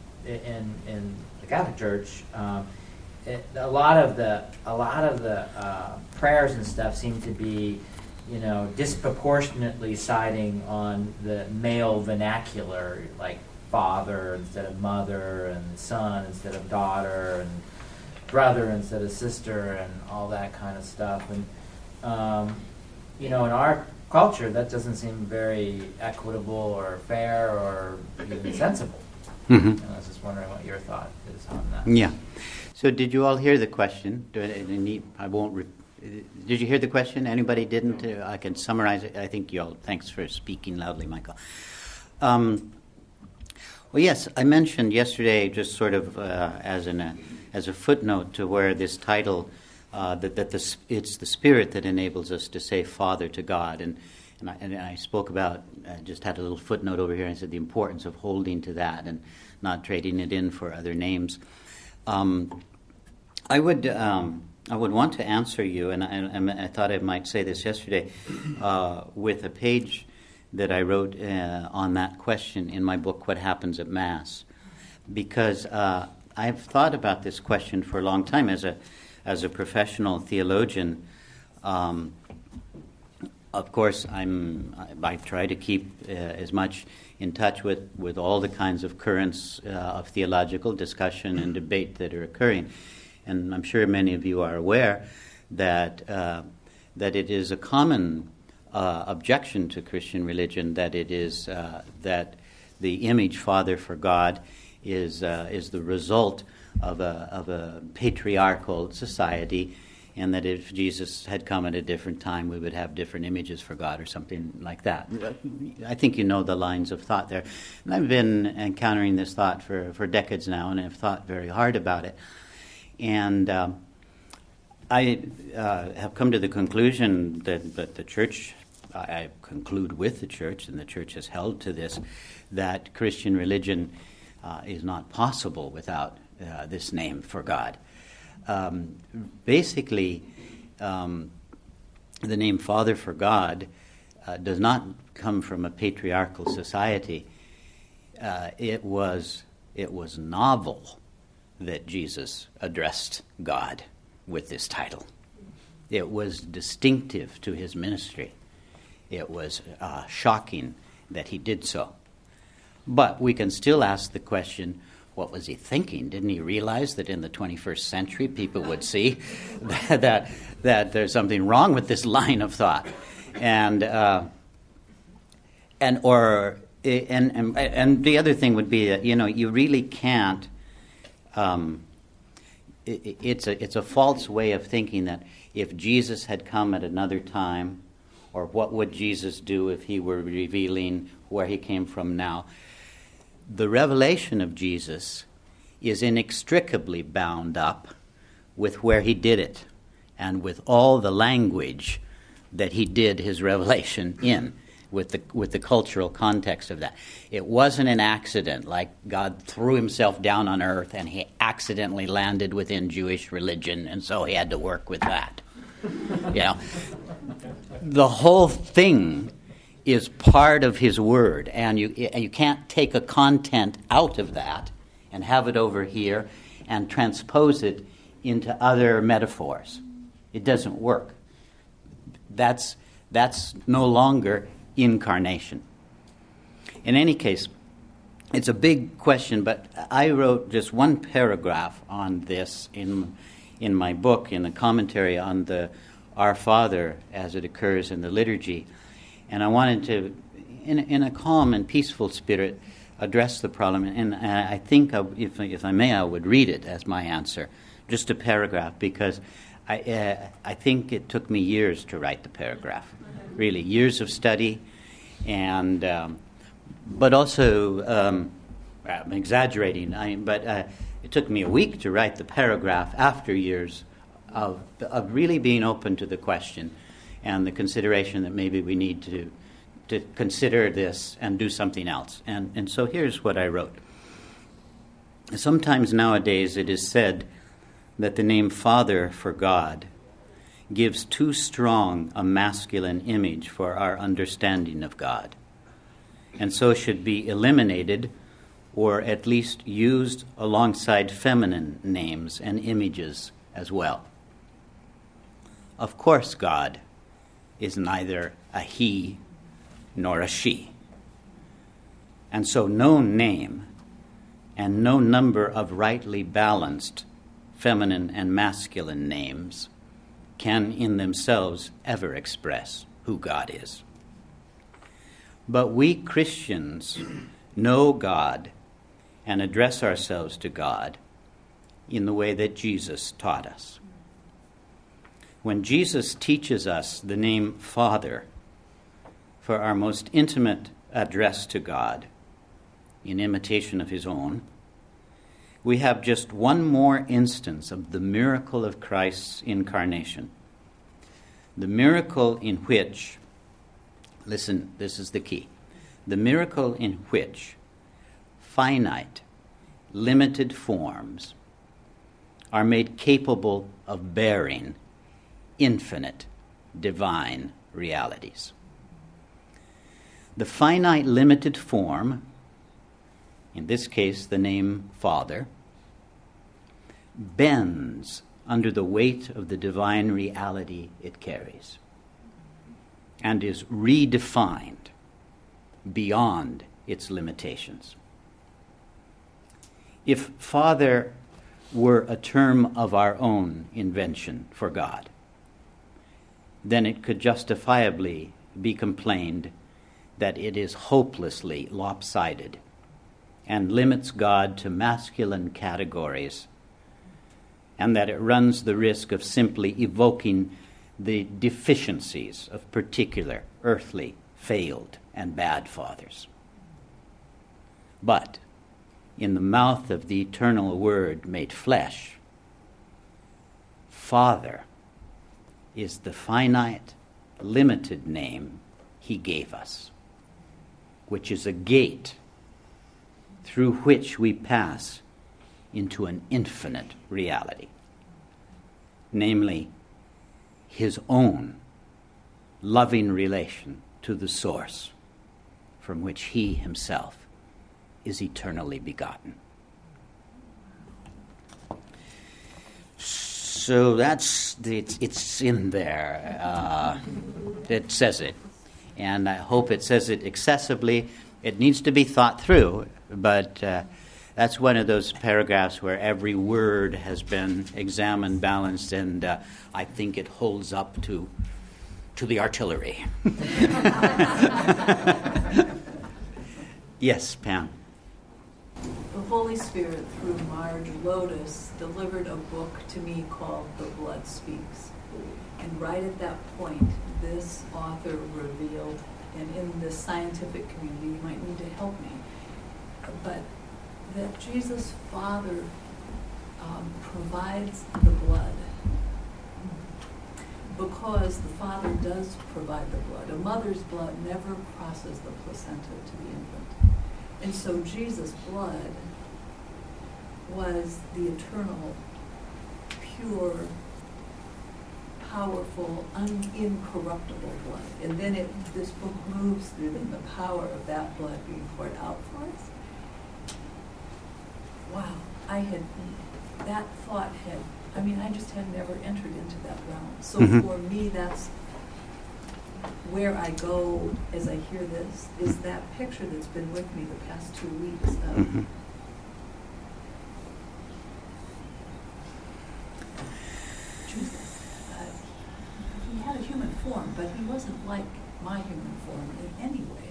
Church, a lot of the prayers and stuff seem to be, disproportionately siding on the male vernacular, like father instead of mother, and son instead of daughter, and brother instead of sister, and all that kind of stuff. And in our culture, that doesn't seem very equitable or fair or even sensible. Mm-hmm. And I was just wondering what your thought is on that. Yeah. So did you all hear the question? Did you hear the question? Anybody didn't? I can summarize it. I think you all. Thanks for speaking loudly, Michael. Well, yes, I mentioned yesterday, just sort of as a footnote to where this title it's the Spirit that enables us to say Father to God. And I spoke about, I just had a little footnote over here, and I said the importance of holding to that and not trading it in for other names. I would want to answer you, and I thought I might say this yesterday, with a page that I wrote on that question in my book, What Happens at Mass, because I've thought about this question for a long time as a professional theologian. Of course, I try to keep as much in touch with all the kinds of currents of theological discussion and debate that are occurring. And I'm sure many of you are aware that it is a common objection to Christian religion that it is that the image Father for God is the result of a patriarchal society, and that if Jesus had come at a different time, we would have different images for God or something like that. I think you know the lines of thought there. And I've been encountering this thought for decades now, and I've thought very hard about it. And I have come to the conclusion that the Church, I conclude with the Church, and the Church has held to this, that Christian religion is not possible without this name for God. Basically, the name Father for God does not come from a patriarchal society. It was novel that Jesus addressed God with this title. It was distinctive to his ministry. It was shocking that he did so. But we can still ask the question, what was he thinking? Didn't he realize that in the 21st century people would see that there's something wrong with this line of thought? And the other thing would be that, you really can't. It's a false way of thinking that if Jesus had come at another time, or what would Jesus do if he were revealing where he came from now? The revelation of Jesus is inextricably bound up with where he did it and with all the language that he did his revelation in, with the cultural context of that. It wasn't an accident, like God threw himself down on earth and he accidentally landed within Jewish religion, and so he had to work with that. The whole thing is part of his word, and you can't take a content out of that and have it over here and transpose it into other metaphors. It doesn't work. That's no longer incarnation. In any case, it's a big question, but I wrote just one paragraph on this in my book, in the commentary on the Our Father as it occurs in the liturgy. And I wanted to, in a calm and peaceful spirit, address the problem. And I think, if I may, I would read it as my answer, just a paragraph, because I think it took me years to write the paragraph, really, years of study, and but also, I'm exaggerating, but it took me a week to write the paragraph after years of really being open to the question and the consideration that maybe we need to consider this and do something else. And so here's what I wrote. Sometimes nowadays it is said that the name Father for God gives too strong a masculine image for our understanding of God, and so should be eliminated or at least used alongside feminine names and images as well. Of course, God is neither a he nor a she. And so no name and no number of rightly balanced feminine and masculine names can in themselves ever express who God is. But we Christians know God and address ourselves to God in the way that Jesus taught us. When Jesus teaches us the name Father for our most intimate address to God, in imitation of his own, we have just one more instance of the miracle of Christ's incarnation. The miracle in which, listen, this is the key, the miracle in which finite, limited forms are made capable of bearing infinite, divine realities. The finite, limited form, in this case the name Father, bends under the weight of the divine reality it carries and is redefined beyond its limitations. If Father were a term of our own invention for God, then it could justifiably be complained that it is hopelessly lopsided and limits God to masculine categories, and that it runs the risk of simply evoking the deficiencies of particular earthly, failed, and bad fathers. But in the mouth of the eternal Word made flesh, Father is the finite, limited name he gave us, which is a gate through which we pass into an infinite reality, namely his own loving relation to the source from which he himself is eternally begotten. So it's in there. It says it. And I hope it says it accessibly. It needs to be thought through, but that's one of those paragraphs where every word has been examined, balanced, and I think it holds up to the artillery. Yes, Pam. The Holy Spirit, through Marge Lotus, delivered a book to me called The Blood Speaks. And right at that point, this author revealed, and in the scientific community, you might need to help me, but that Jesus' Father provides the blood because the Father does provide the blood. A mother's blood never crosses the placenta to the infant. And so Jesus' blood was the eternal, pure, powerful, incorruptible blood. And then this book moves through the power of that blood being poured out for us. Wow, that thought I just had never entered into that realm. So for me, that's where I go as I hear this, is that picture that's been with me the past 2 weeks of Jesus. He had a human form, but he wasn't like my human form in any way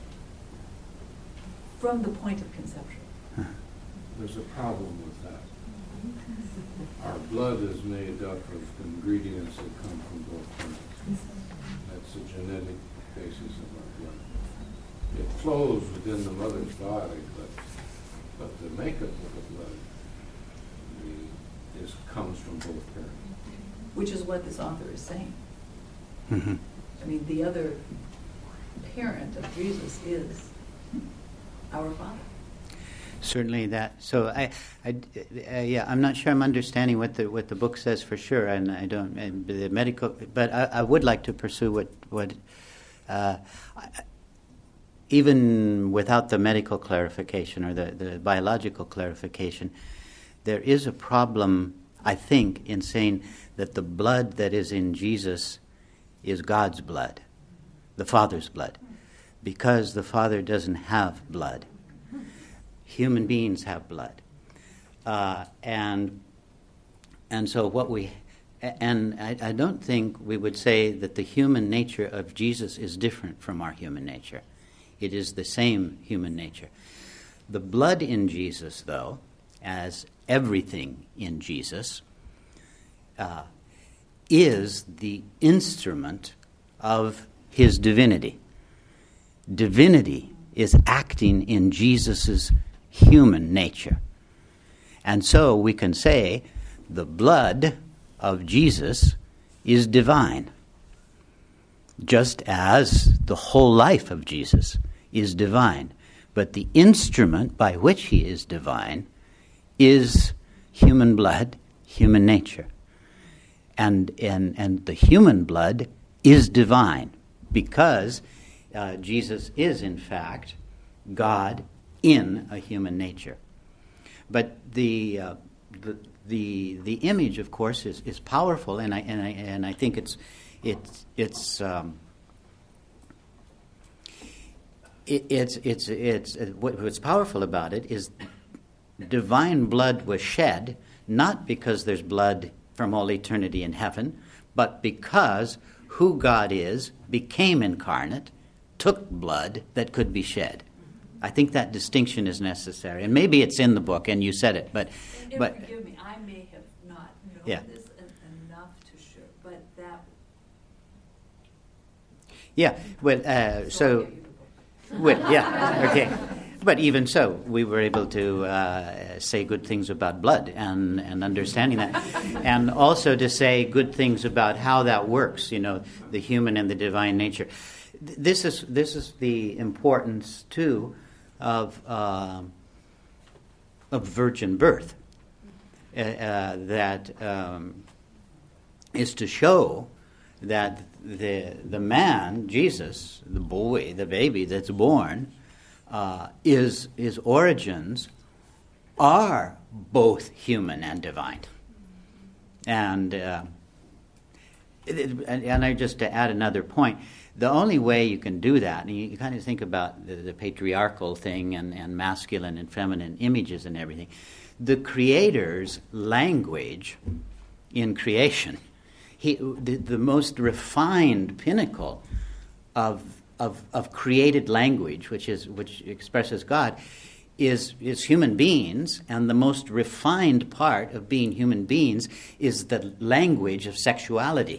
from the point of conception. There's a problem with that. Our blood is made up of ingredients that come from both parents. That's the genetic basis of our blood. It flows within the mother's body, but the makeup of the blood comes from both parents. Which is what this author is saying. Mm-hmm. I mean, the other parent of Jesus is our Father. Certainly that. So I'm not sure I'm understanding what the book says for sure, and I don't the medical. But I would like to pursue what even without the medical clarification or the biological clarification, there is a problem, I think, in saying that the blood that is in Jesus is God's blood, the Father's blood, because the Father doesn't have blood. Human beings have blood, and so I don't think we would say that the human nature of Jesus is different from our human nature. It is the same human nature. The blood in Jesus, though, as everything in Jesus, is the instrument of his divinity. Divinity is acting in Jesus's human nature. And so we can say the blood of Jesus is divine, just as the whole life of Jesus is divine. But the instrument by which he is divine is human blood, human nature. And the human blood is divine because Jesus is, in fact, God in a human nature. But the image, of course, is powerful, and I think what's powerful about it is divine blood was shed not because there's blood from all eternity in heaven, but because who God is became incarnate, took blood that could be shed. I think that distinction is necessary, and maybe it's in the book, and you said it, but forgive me, I may have not known this enough to show, but that. Yeah. Well, okay. But even so, we were able to say good things about blood and understanding that, and also to say good things about how that works. The human and the divine nature. This is the importance too of virgin birth. That is to show that the man, Jesus, the boy, the baby that's born, his origins are both human and divine. And I just to add another point, the only way you can do that, and you kind of think about the patriarchal thing and masculine and feminine images and everything, the Creator's language in creation, the most refined pinnacle of created language, which expresses God, is human beings, and the most refined part of being human beings is the language of sexuality,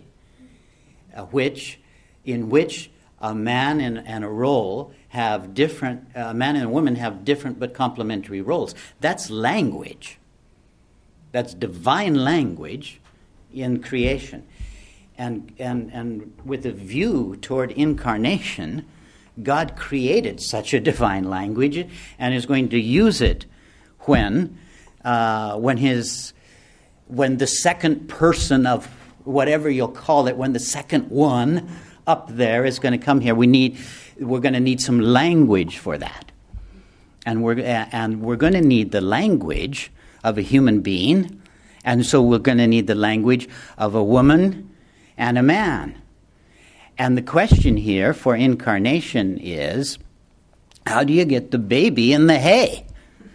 in which a man and a role have different. A man and a woman have different but complementary roles. That's language. That's divine language in creation. And with a view toward incarnation, God created such a divine language and is going to use it when the second person of whatever you'll call it, when the second one up there is going to come here. We're going to need some language for that, and we're going to need the language of a human being, and so we're going to need the language of a woman and a man. And the question here for incarnation is, how do you get the baby in the hay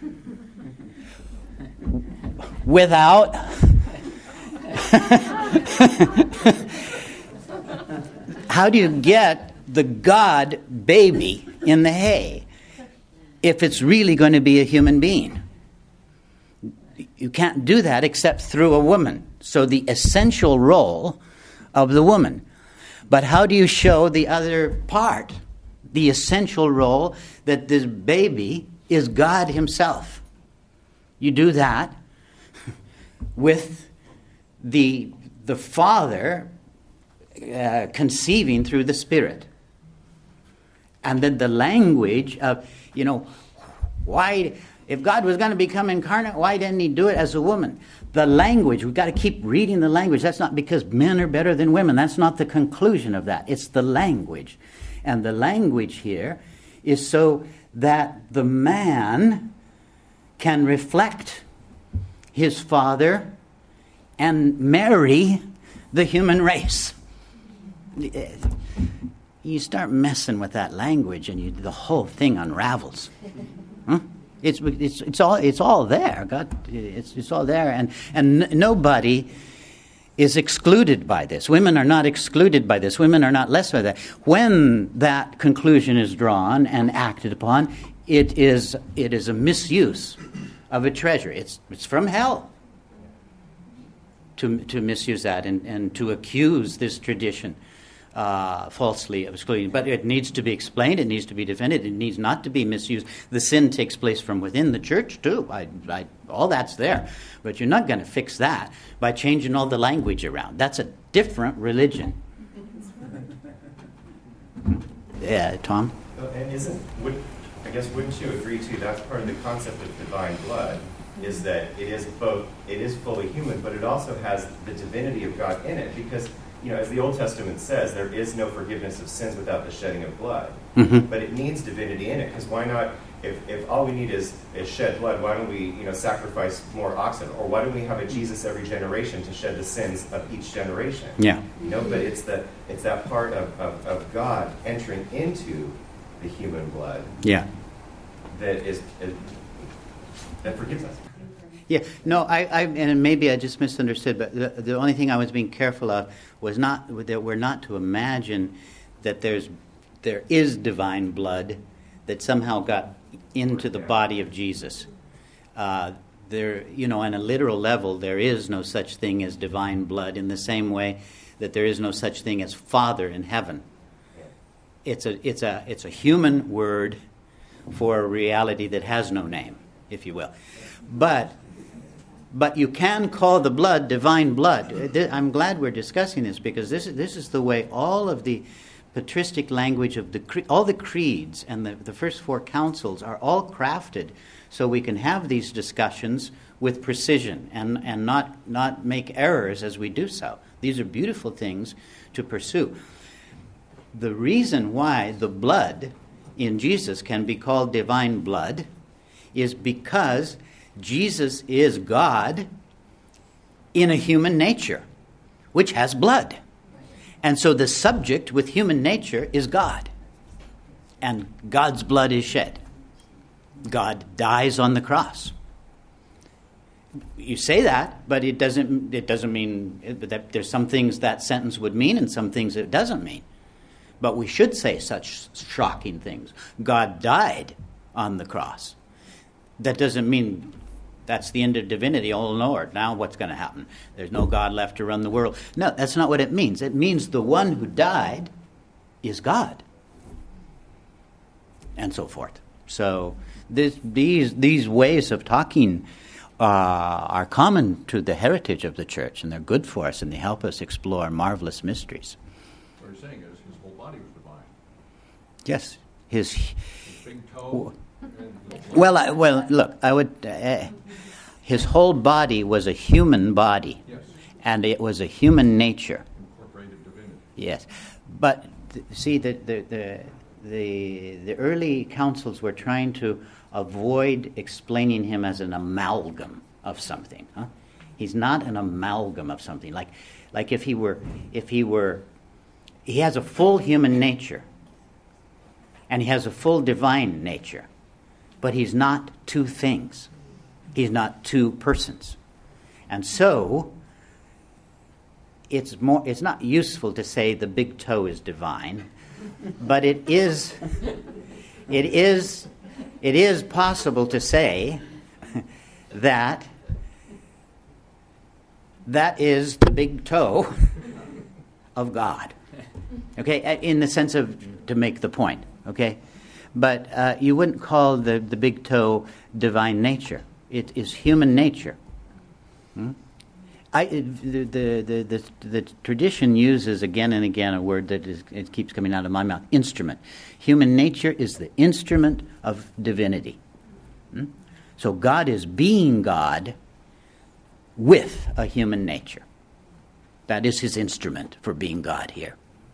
without how do you get the God baby in the hay if it's really going to be a human being? You can't do that except through a woman. So the essential role of the woman. But how do you show the other part, the essential role that this baby is God himself? You do that with the Father conceiving through the Spirit. And then the language of, why, if God was going to become incarnate, why didn't he do it as a woman? The language, we've got to keep reading the language. That's not because men are better than women. That's not the conclusion of that. It's the language. And the language here is so that the man can reflect his father and marry the human race. You start messing with that language and the whole thing unravels. It's all there. God, it's all there, and nobody is excluded by this. Women are not excluded by this. Women are not less by that. When that conclusion is drawn and acted upon, it is a misuse of a treasure. It's from hell to misuse that and to accuse this tradition falsely excluding. But it needs to be explained. It needs to be defended. It needs not to be misused. The sin takes place from within the church, too. All that's there. But you're not going to fix that by changing all the language around. That's a different religion. Yeah, Tom? And wouldn't you agree too, that's part of the concept of divine blood, is that it is fully human, but it also has the divinity of God in it, because, as the Old Testament says, there is no forgiveness of sins without the shedding of blood. Mm-hmm. But it needs divinity in it, because why not, if all we need is shed blood, why don't we, sacrifice more oxen? Or why don't we have a Jesus every generation to shed the sins of each generation? Yeah. But it's that part of God entering into the human blood. Yeah. That forgives us. Yeah, no, and maybe I just misunderstood, but the only thing I was being careful of was not that we're not to imagine that there is divine blood that somehow got into the body of Jesus. On a literal level, there is no such thing as divine blood, in the same way that there is no such thing as Father in heaven. It's a human word for a reality that has no name, if you will. But you can call the blood divine blood. I'm glad we're discussing this, because this is the way all of the patristic language of all the creeds and the first four councils are all crafted so we can have these discussions with precision and not make errors as we do so. These are beautiful things to pursue. The reason why the blood in Jesus can be called divine blood is because Jesus is God in a human nature, which has blood. And so the subject with human nature is God. And God's blood is shed. God dies on the cross. You say that, but it doesn't mean that there's some things that sentence would mean and some things it doesn't mean. But we should say such shocking things. God died on the cross. That doesn't mean that's the end of divinity. Oh, Lord, now what's going to happen? There's no God left to run the world. No, that's not what it means. It means the one who died is God. And so forth. So these ways of talking are common to the heritage of the church, and they're good for us, and they help us explore marvelous mysteries. What you're saying is his whole body was divine. Yes. His big toe. Well, look, I would. His whole body was a human body, yes, and it was a human nature. Incorporated divinity. Yes, but see, the early councils were trying to avoid explaining him as an amalgam of something. Huh? He's not an amalgam of something. Like if he has a full human nature, and he has a full divine nature. But he's not two things. He's not two persons. And so it's not useful to say the big toe is divine, but it is possible to say that is the big toe of God. Okay, in the sense of to make the point, okay? But you wouldn't call the big toe divine nature. It is human nature. The tradition uses again and again a word that it keeps coming out of my mouth: instrument. Human nature is the instrument of divinity. So God is being God with a human nature. That is his instrument for being God here.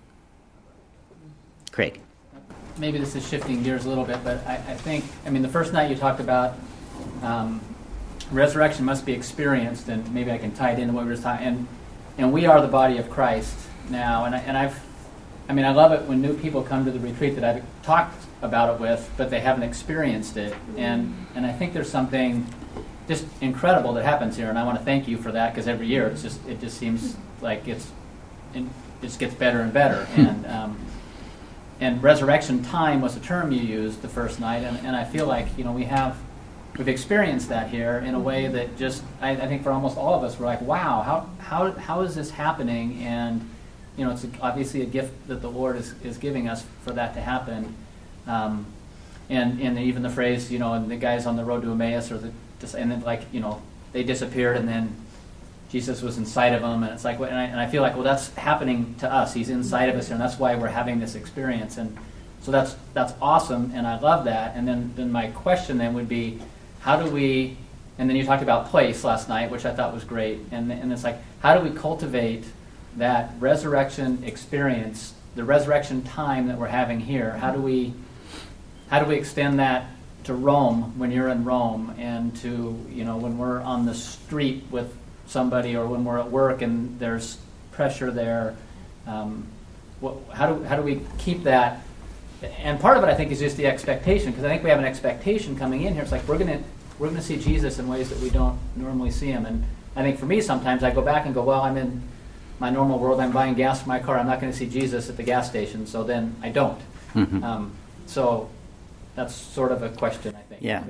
Craig. Maybe this is shifting gears a little bit, but I think, the first night you talked about resurrection must be experienced, and maybe I can tie it into what we were talking. And we are the body of Christ now, and I love it when new people come to the retreat that I've talked about it with, but they haven't experienced it, and I think there's something just incredible that happens here, and I want to thank you for that, because every year it just seems like it just gets better and better, and resurrection time was a term you used the first night, and I feel like we've experienced that here in a way that just I think for almost all of us we're like, wow, how is this happening? And it's obviously a gift that the Lord is giving us for that to happen. And even the phrase, and the guys on the road to Emmaus, and then they disappeared, and then Jesus was inside of them, and it's like, and I feel like, well, that's happening to us. He's inside of us, and that's why we're having this experience, and so that's awesome, and I love that. And then my question then would be, how do we? And then you talked about place last night, which I thought was great, and it's like, how do we cultivate that resurrection experience, the resurrection time that we're having here? How do we extend that to Rome when you're in Rome, and to when we're on the street with somebody, or when we're at work and there's pressure there? How do we keep that? And part of it, I think, is just the expectation, because I think we have an expectation coming in here. It's like we're gonna see Jesus in ways that we don't normally see him. And I think for me, sometimes I go back and go, well, I'm in my normal world. I'm buying gas for my car. I'm not going to see Jesus at the gas station, so then I don't. Mm-hmm. So that's sort of a question, I think. Yeah.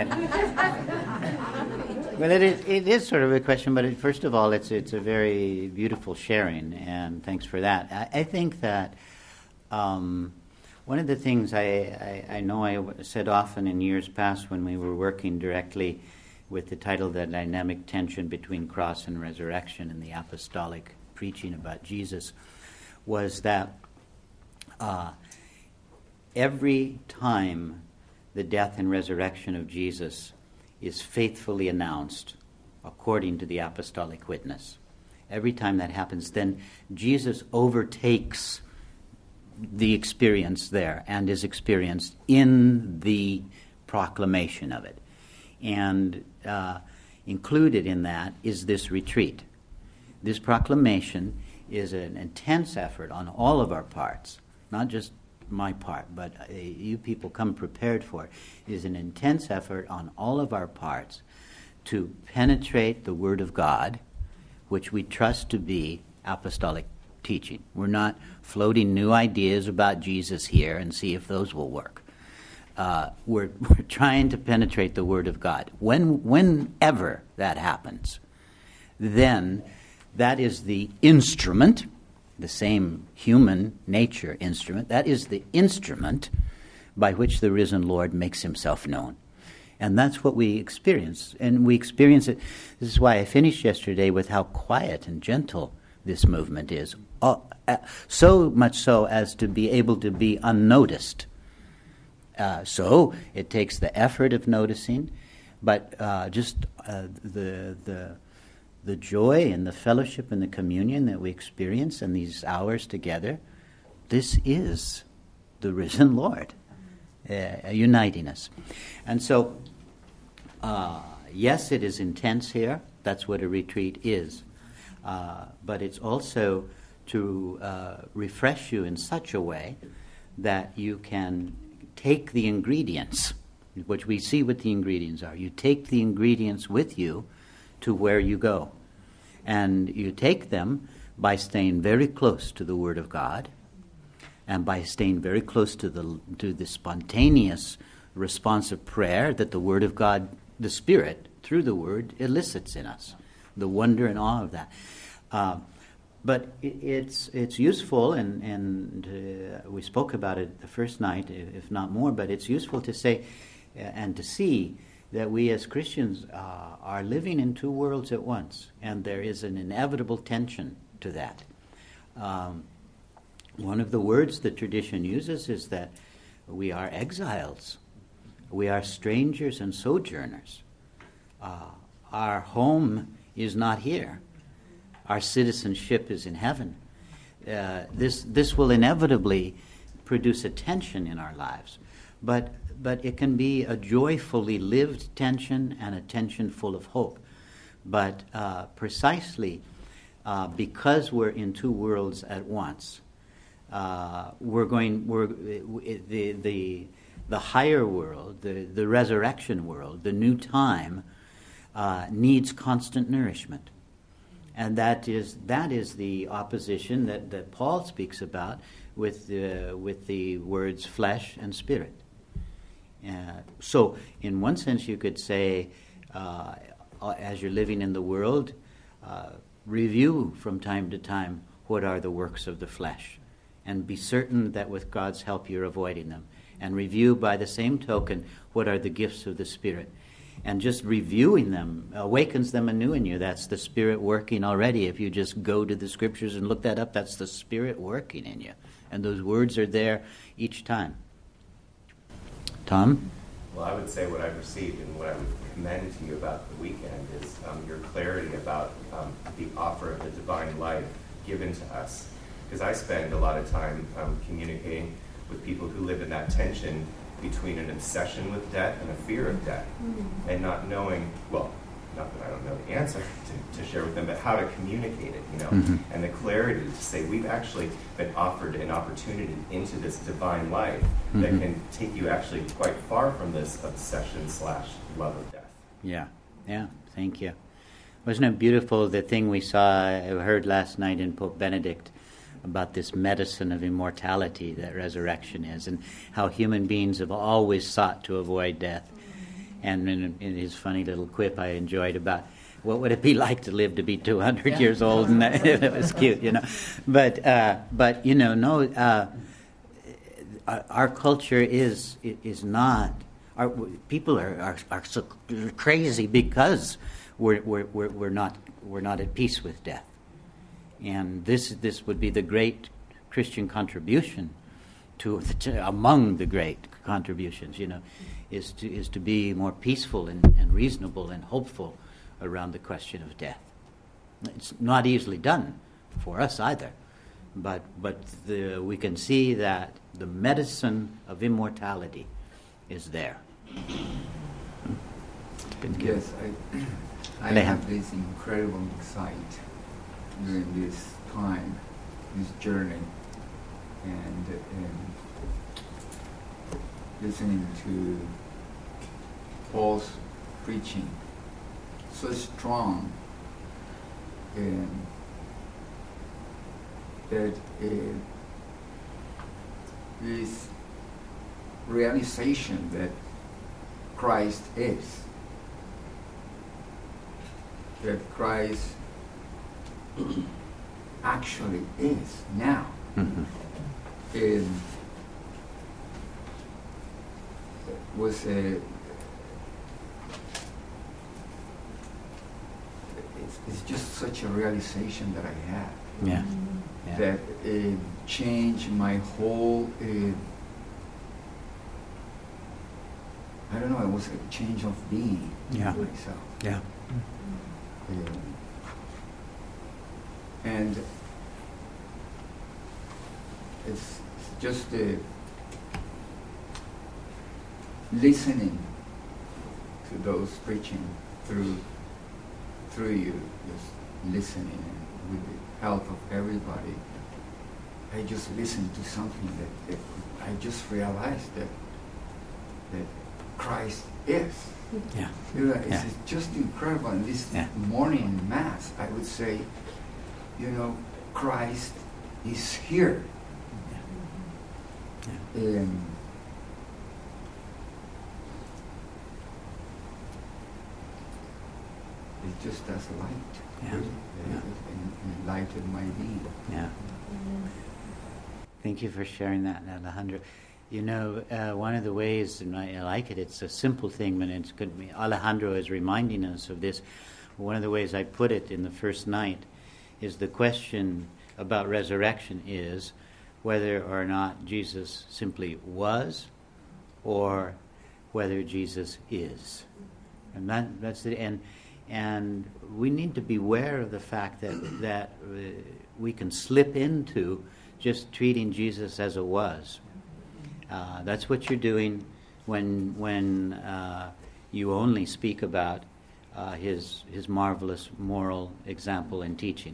Well, it is sort of a question, but first of all, it's a very beautiful sharing, and thanks for that. I think that one of the things I know I said often in years past when we were working directly with the title, The Dynamic Tension Between Cross and Resurrection in the Apostolic Preaching about Jesus, was that every time the death and resurrection of Jesus is faithfully announced according to the apostolic witness, every time that happens, then Jesus overtakes the experience there and is experienced in the proclamation of it. And included in that is this retreat. This proclamation is an intense effort on all of our parts, not just my part, but you people come prepared for it. It is an intense effort on all of our parts to penetrate the Word of God, which we trust to be apostolic teaching. We're not floating new ideas about Jesus here and see if those will work. We're trying to penetrate the Word of God. Whenever that happens, then that is the instrument, the same human nature instrument, that is the instrument by which the risen Lord makes himself known. And that's what we experience. And we experience it. This is why I finished yesterday with how quiet and gentle this movement is. So much so as to be able to be unnoticed. So it takes the effort of noticing, but just the joy and the fellowship and the communion that we experience in these hours together, this is the risen Lord uniting us. And so, yes, it is intense here. That's what a retreat is. But it's also to refresh you in such a way that you can take the ingredients, which we see what the ingredients are. You take the ingredients with you to where you go. And you take them by staying very close to the Word of God, and by staying very close to the spontaneous responsive prayer that the Word of God, the Spirit, through the Word, elicits in us. The wonder and awe of that. But it's useful, and we spoke about it the first night, if not more, but it's useful to say and to see that we as Christians are living in two worlds at once, and there is an inevitable tension to that. One of the words the tradition uses is that we are exiles. We are strangers and sojourners. Our home is not here. Our citizenship is in heaven. This will inevitably produce a tension in our lives, but it can be a joyfully lived tension and a tension full of hope. But precisely because we're in two worlds at once, the higher world, the resurrection world, the new time, needs constant nourishment. And that is the opposition that Paul speaks about with the words flesh and spirit. So in one sense you could say, as you're living in the world, review from time to time what are the works of the flesh, and be certain that with God's help you're avoiding them. And review by the same token what are the gifts of the Spirit. And just reviewing them awakens them anew in you. That's the Spirit working already. If you just go to the Scriptures and look that up, that's the Spirit working in you. And those words are there each time. Tom? Well, I would say what I've received and what I would commend to you about the weekend is your clarity about the offer of the divine life given to us. Because I spend a lot of time communicating with people who live in that tension between an obsession with death and a fear of death, and not knowing, well, not that I don't know the answer to share with them, but how to communicate it, and the clarity to say we've actually been offered an opportunity into this divine life that can take you actually quite far from this obsession/love of death. Yeah, thank you. Wasn't it beautiful, the thing we heard last night in Pope Benedict about this medicine of immortality that resurrection is, and how human beings have always sought to avoid death. And in his funny little quip I enjoyed about what would it be like to live to be 200 years old, and it was cute, But our culture is not. People are so crazy because we're not at peace with death. And this would be the great Christian contribution to among the great contributions, is to be more peaceful and reasonable and hopeful around the question of death. It's not easily done for us either, but we can see that the medicine of immortality is there. It's been good. Yes, I have this incredible insight during this time, this journey, and listening to Paul's preaching, so strong, and that this realization that Christ is, that Christ actually is now. Was it's just such a realization that I had. Yeah. That it changed my whole. I don't know. It was a change of being myself. Yeah. And it's just listening to those preaching through you, just listening, and with the help of everybody, I just listened to something that I just realized that Christ is. Yeah. It's just incredible. And this morning in Mass, I would say, Christ is here. And it just does light. It enlightened my being. Yeah. Thank you for sharing that, Alejandro. One of the ways, and I like it, it's a simple thing, but it's good. Alejandro is reminding us of this. One of the ways I put it in the first night is the question about resurrection is whether or not Jesus simply was or whether Jesus is. And that's it. And we need to beware of the fact that we can slip into just treating Jesus as a was. That's what you're doing when you only speak about his marvelous moral example and teaching.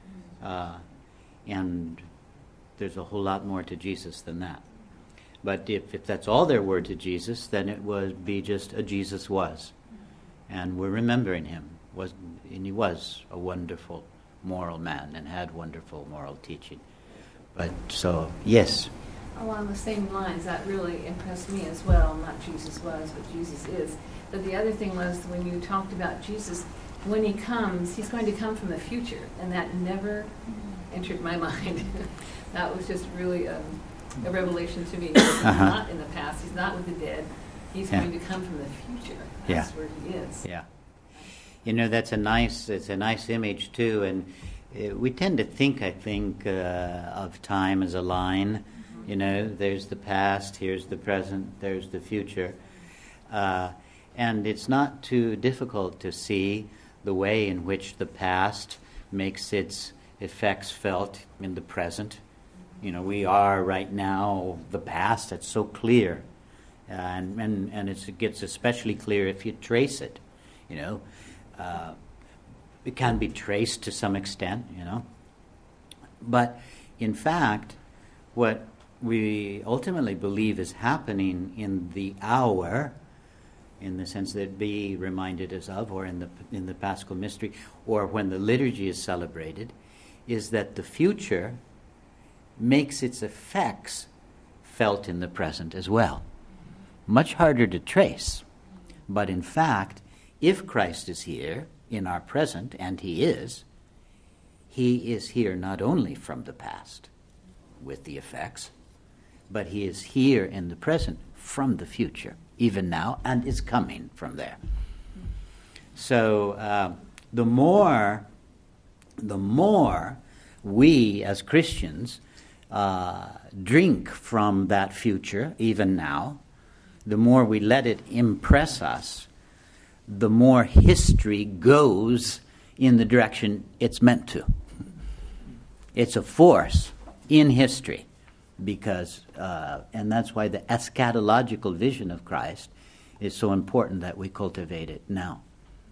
And there's a whole lot more to Jesus than that. But if that's all there were to Jesus, then it would be just a Jesus was. And we're remembering him. And he was a wonderful moral man and had wonderful moral teaching. But so, yes. Along the same lines, that really impressed me as well. Not Jesus was, but Jesus is. But the other thing was when you talked about Jesus, when he comes, he's going to come from the future, and that never entered my mind. That was just really a revelation to me. He's not in the past. He's not with the dead. He's going to come from the future. That's where he is. Yeah. You know, it's a nice image too, and we tend to think, I think, of time as a line. You know, there's the past, here's the present, there's the future. And it's not too difficult to see the way in which the past makes its effects felt in the present. You know, we are right now the past. It's so clear. And it gets especially clear if you trace it, you know. It can be traced to some extent, you know. But in fact, what we ultimately believe is happening in the hour, in the sense that be reminded us of, or in the Paschal mystery, or when the liturgy is celebrated, is that the future makes its effects felt in the present as well. Much harder to trace, but in fact, if Christ is here in our present, and he is here not only from the past with the effects, but he is here in the present from the future, even now, and is coming from there. So the more we as Christians drink from that future, even now, the more we let it impress us, the more history goes in the direction it's meant to. It's a force in history, because, and that's why the eschatological vision of Christ is so important that we cultivate it now.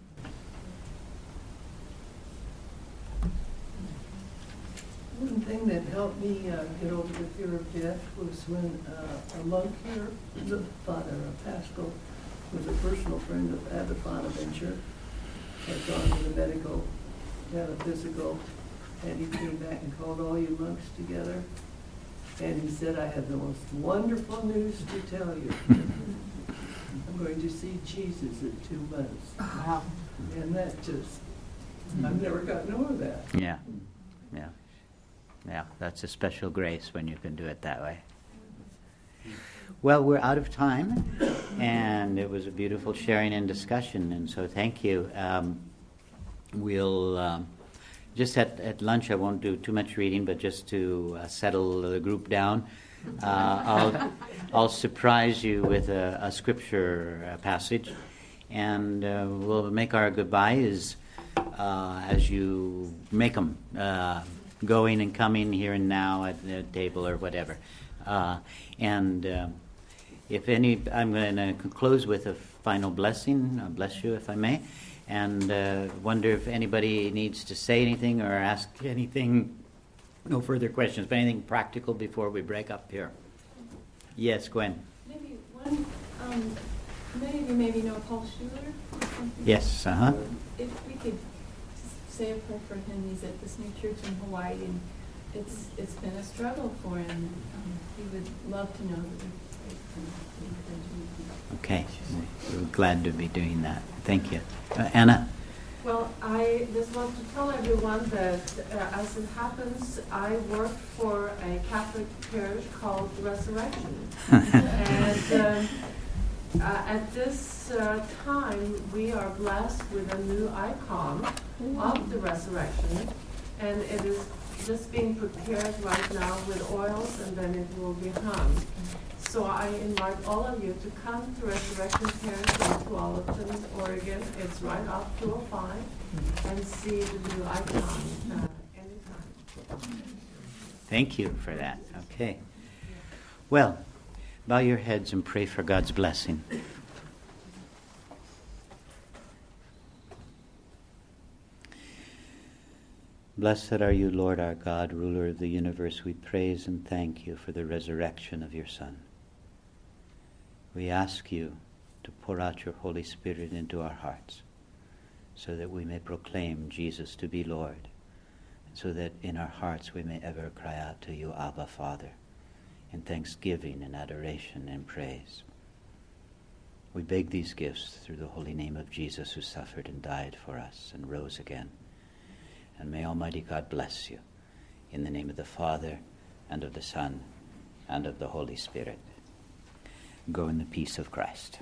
One thing that helped me get over the fear of death was when a monk here, the Father Paschal, was a personal friend of Abbot Bonaventure, had gone to the medical, had a physical, and he came back and called all you monks together, and he said, I have the most wonderful news to tell you. I'm going to see Jesus in 2 months. Wow. And that just, I've never gotten over that. Yeah, yeah. Yeah, that's a special grace when you can do it that way. Well, we're out of time, and it was a beautiful sharing and discussion, and so thank you. We'll just at lunch, I won't do too much reading, but just to settle the group down, I'll surprise you with a scripture passage, and we'll make our goodbyes as you make them. Going and coming here and now at the table or whatever. If any, I'm going to close with a final blessing. Bless you, if I may. And wonder if anybody needs to say anything or ask anything. No further questions, but anything practical before we break up here. Yes, Gwen. Maybe one, many of you maybe know Paul Schuler. Yes, If we could say a prayer for him. He's at this new church in Hawaii, and it's been a struggle for him. He would love to know that we pray for him. Okay, we're glad to be doing that. Thank you. Anna? Well, I just want to tell everyone that, as it happens, I work for a Catholic parish called Resurrection. And at this time, we are blessed with a new icon of the Resurrection, and it is just being prepared right now with oils, and then it will be hung. So I invite all of you to come to Resurrection Parish in Tualatin, Oregon. It's right off 205, and see the new icon anytime. Thank you for that. Okay. Well, bow your heads and pray for God's blessing. Blessed are you, Lord our God, ruler of the universe. We praise and thank you for the resurrection of your Son. We ask you to pour out your Holy Spirit into our hearts so that we may proclaim Jesus to be Lord, and so that in our hearts we may ever cry out to you, Abba, Father, in thanksgiving and adoration and praise. We beg these gifts through the holy name of Jesus, who suffered and died for us and rose again. And may Almighty God bless you, in the name of the Father, and of the Son, and of the Holy Spirit. Go in the peace of Christ.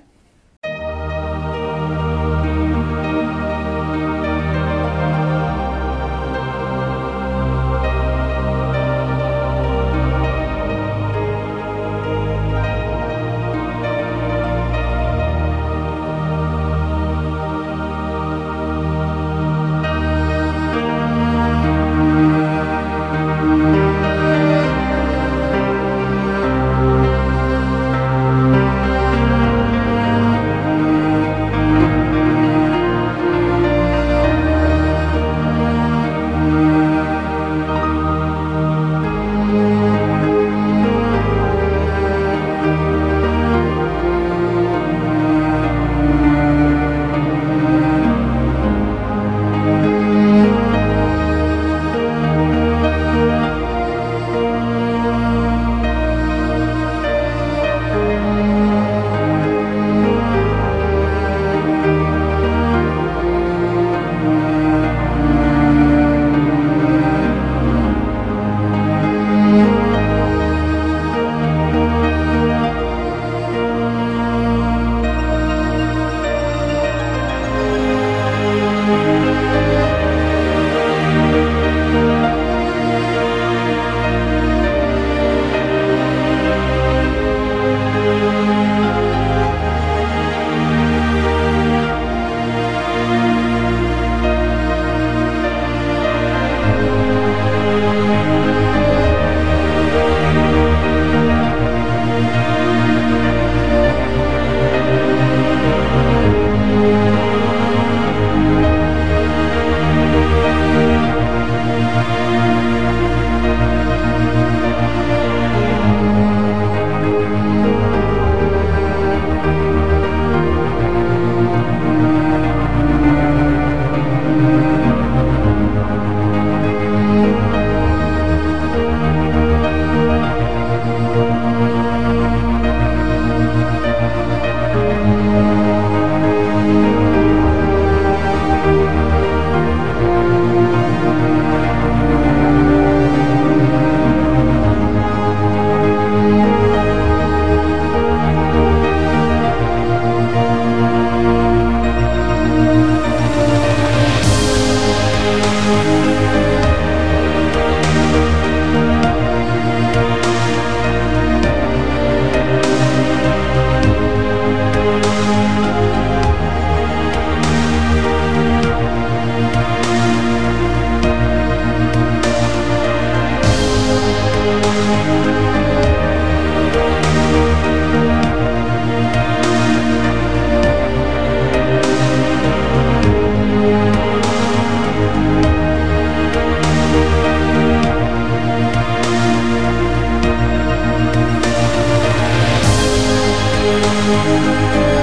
Thank you.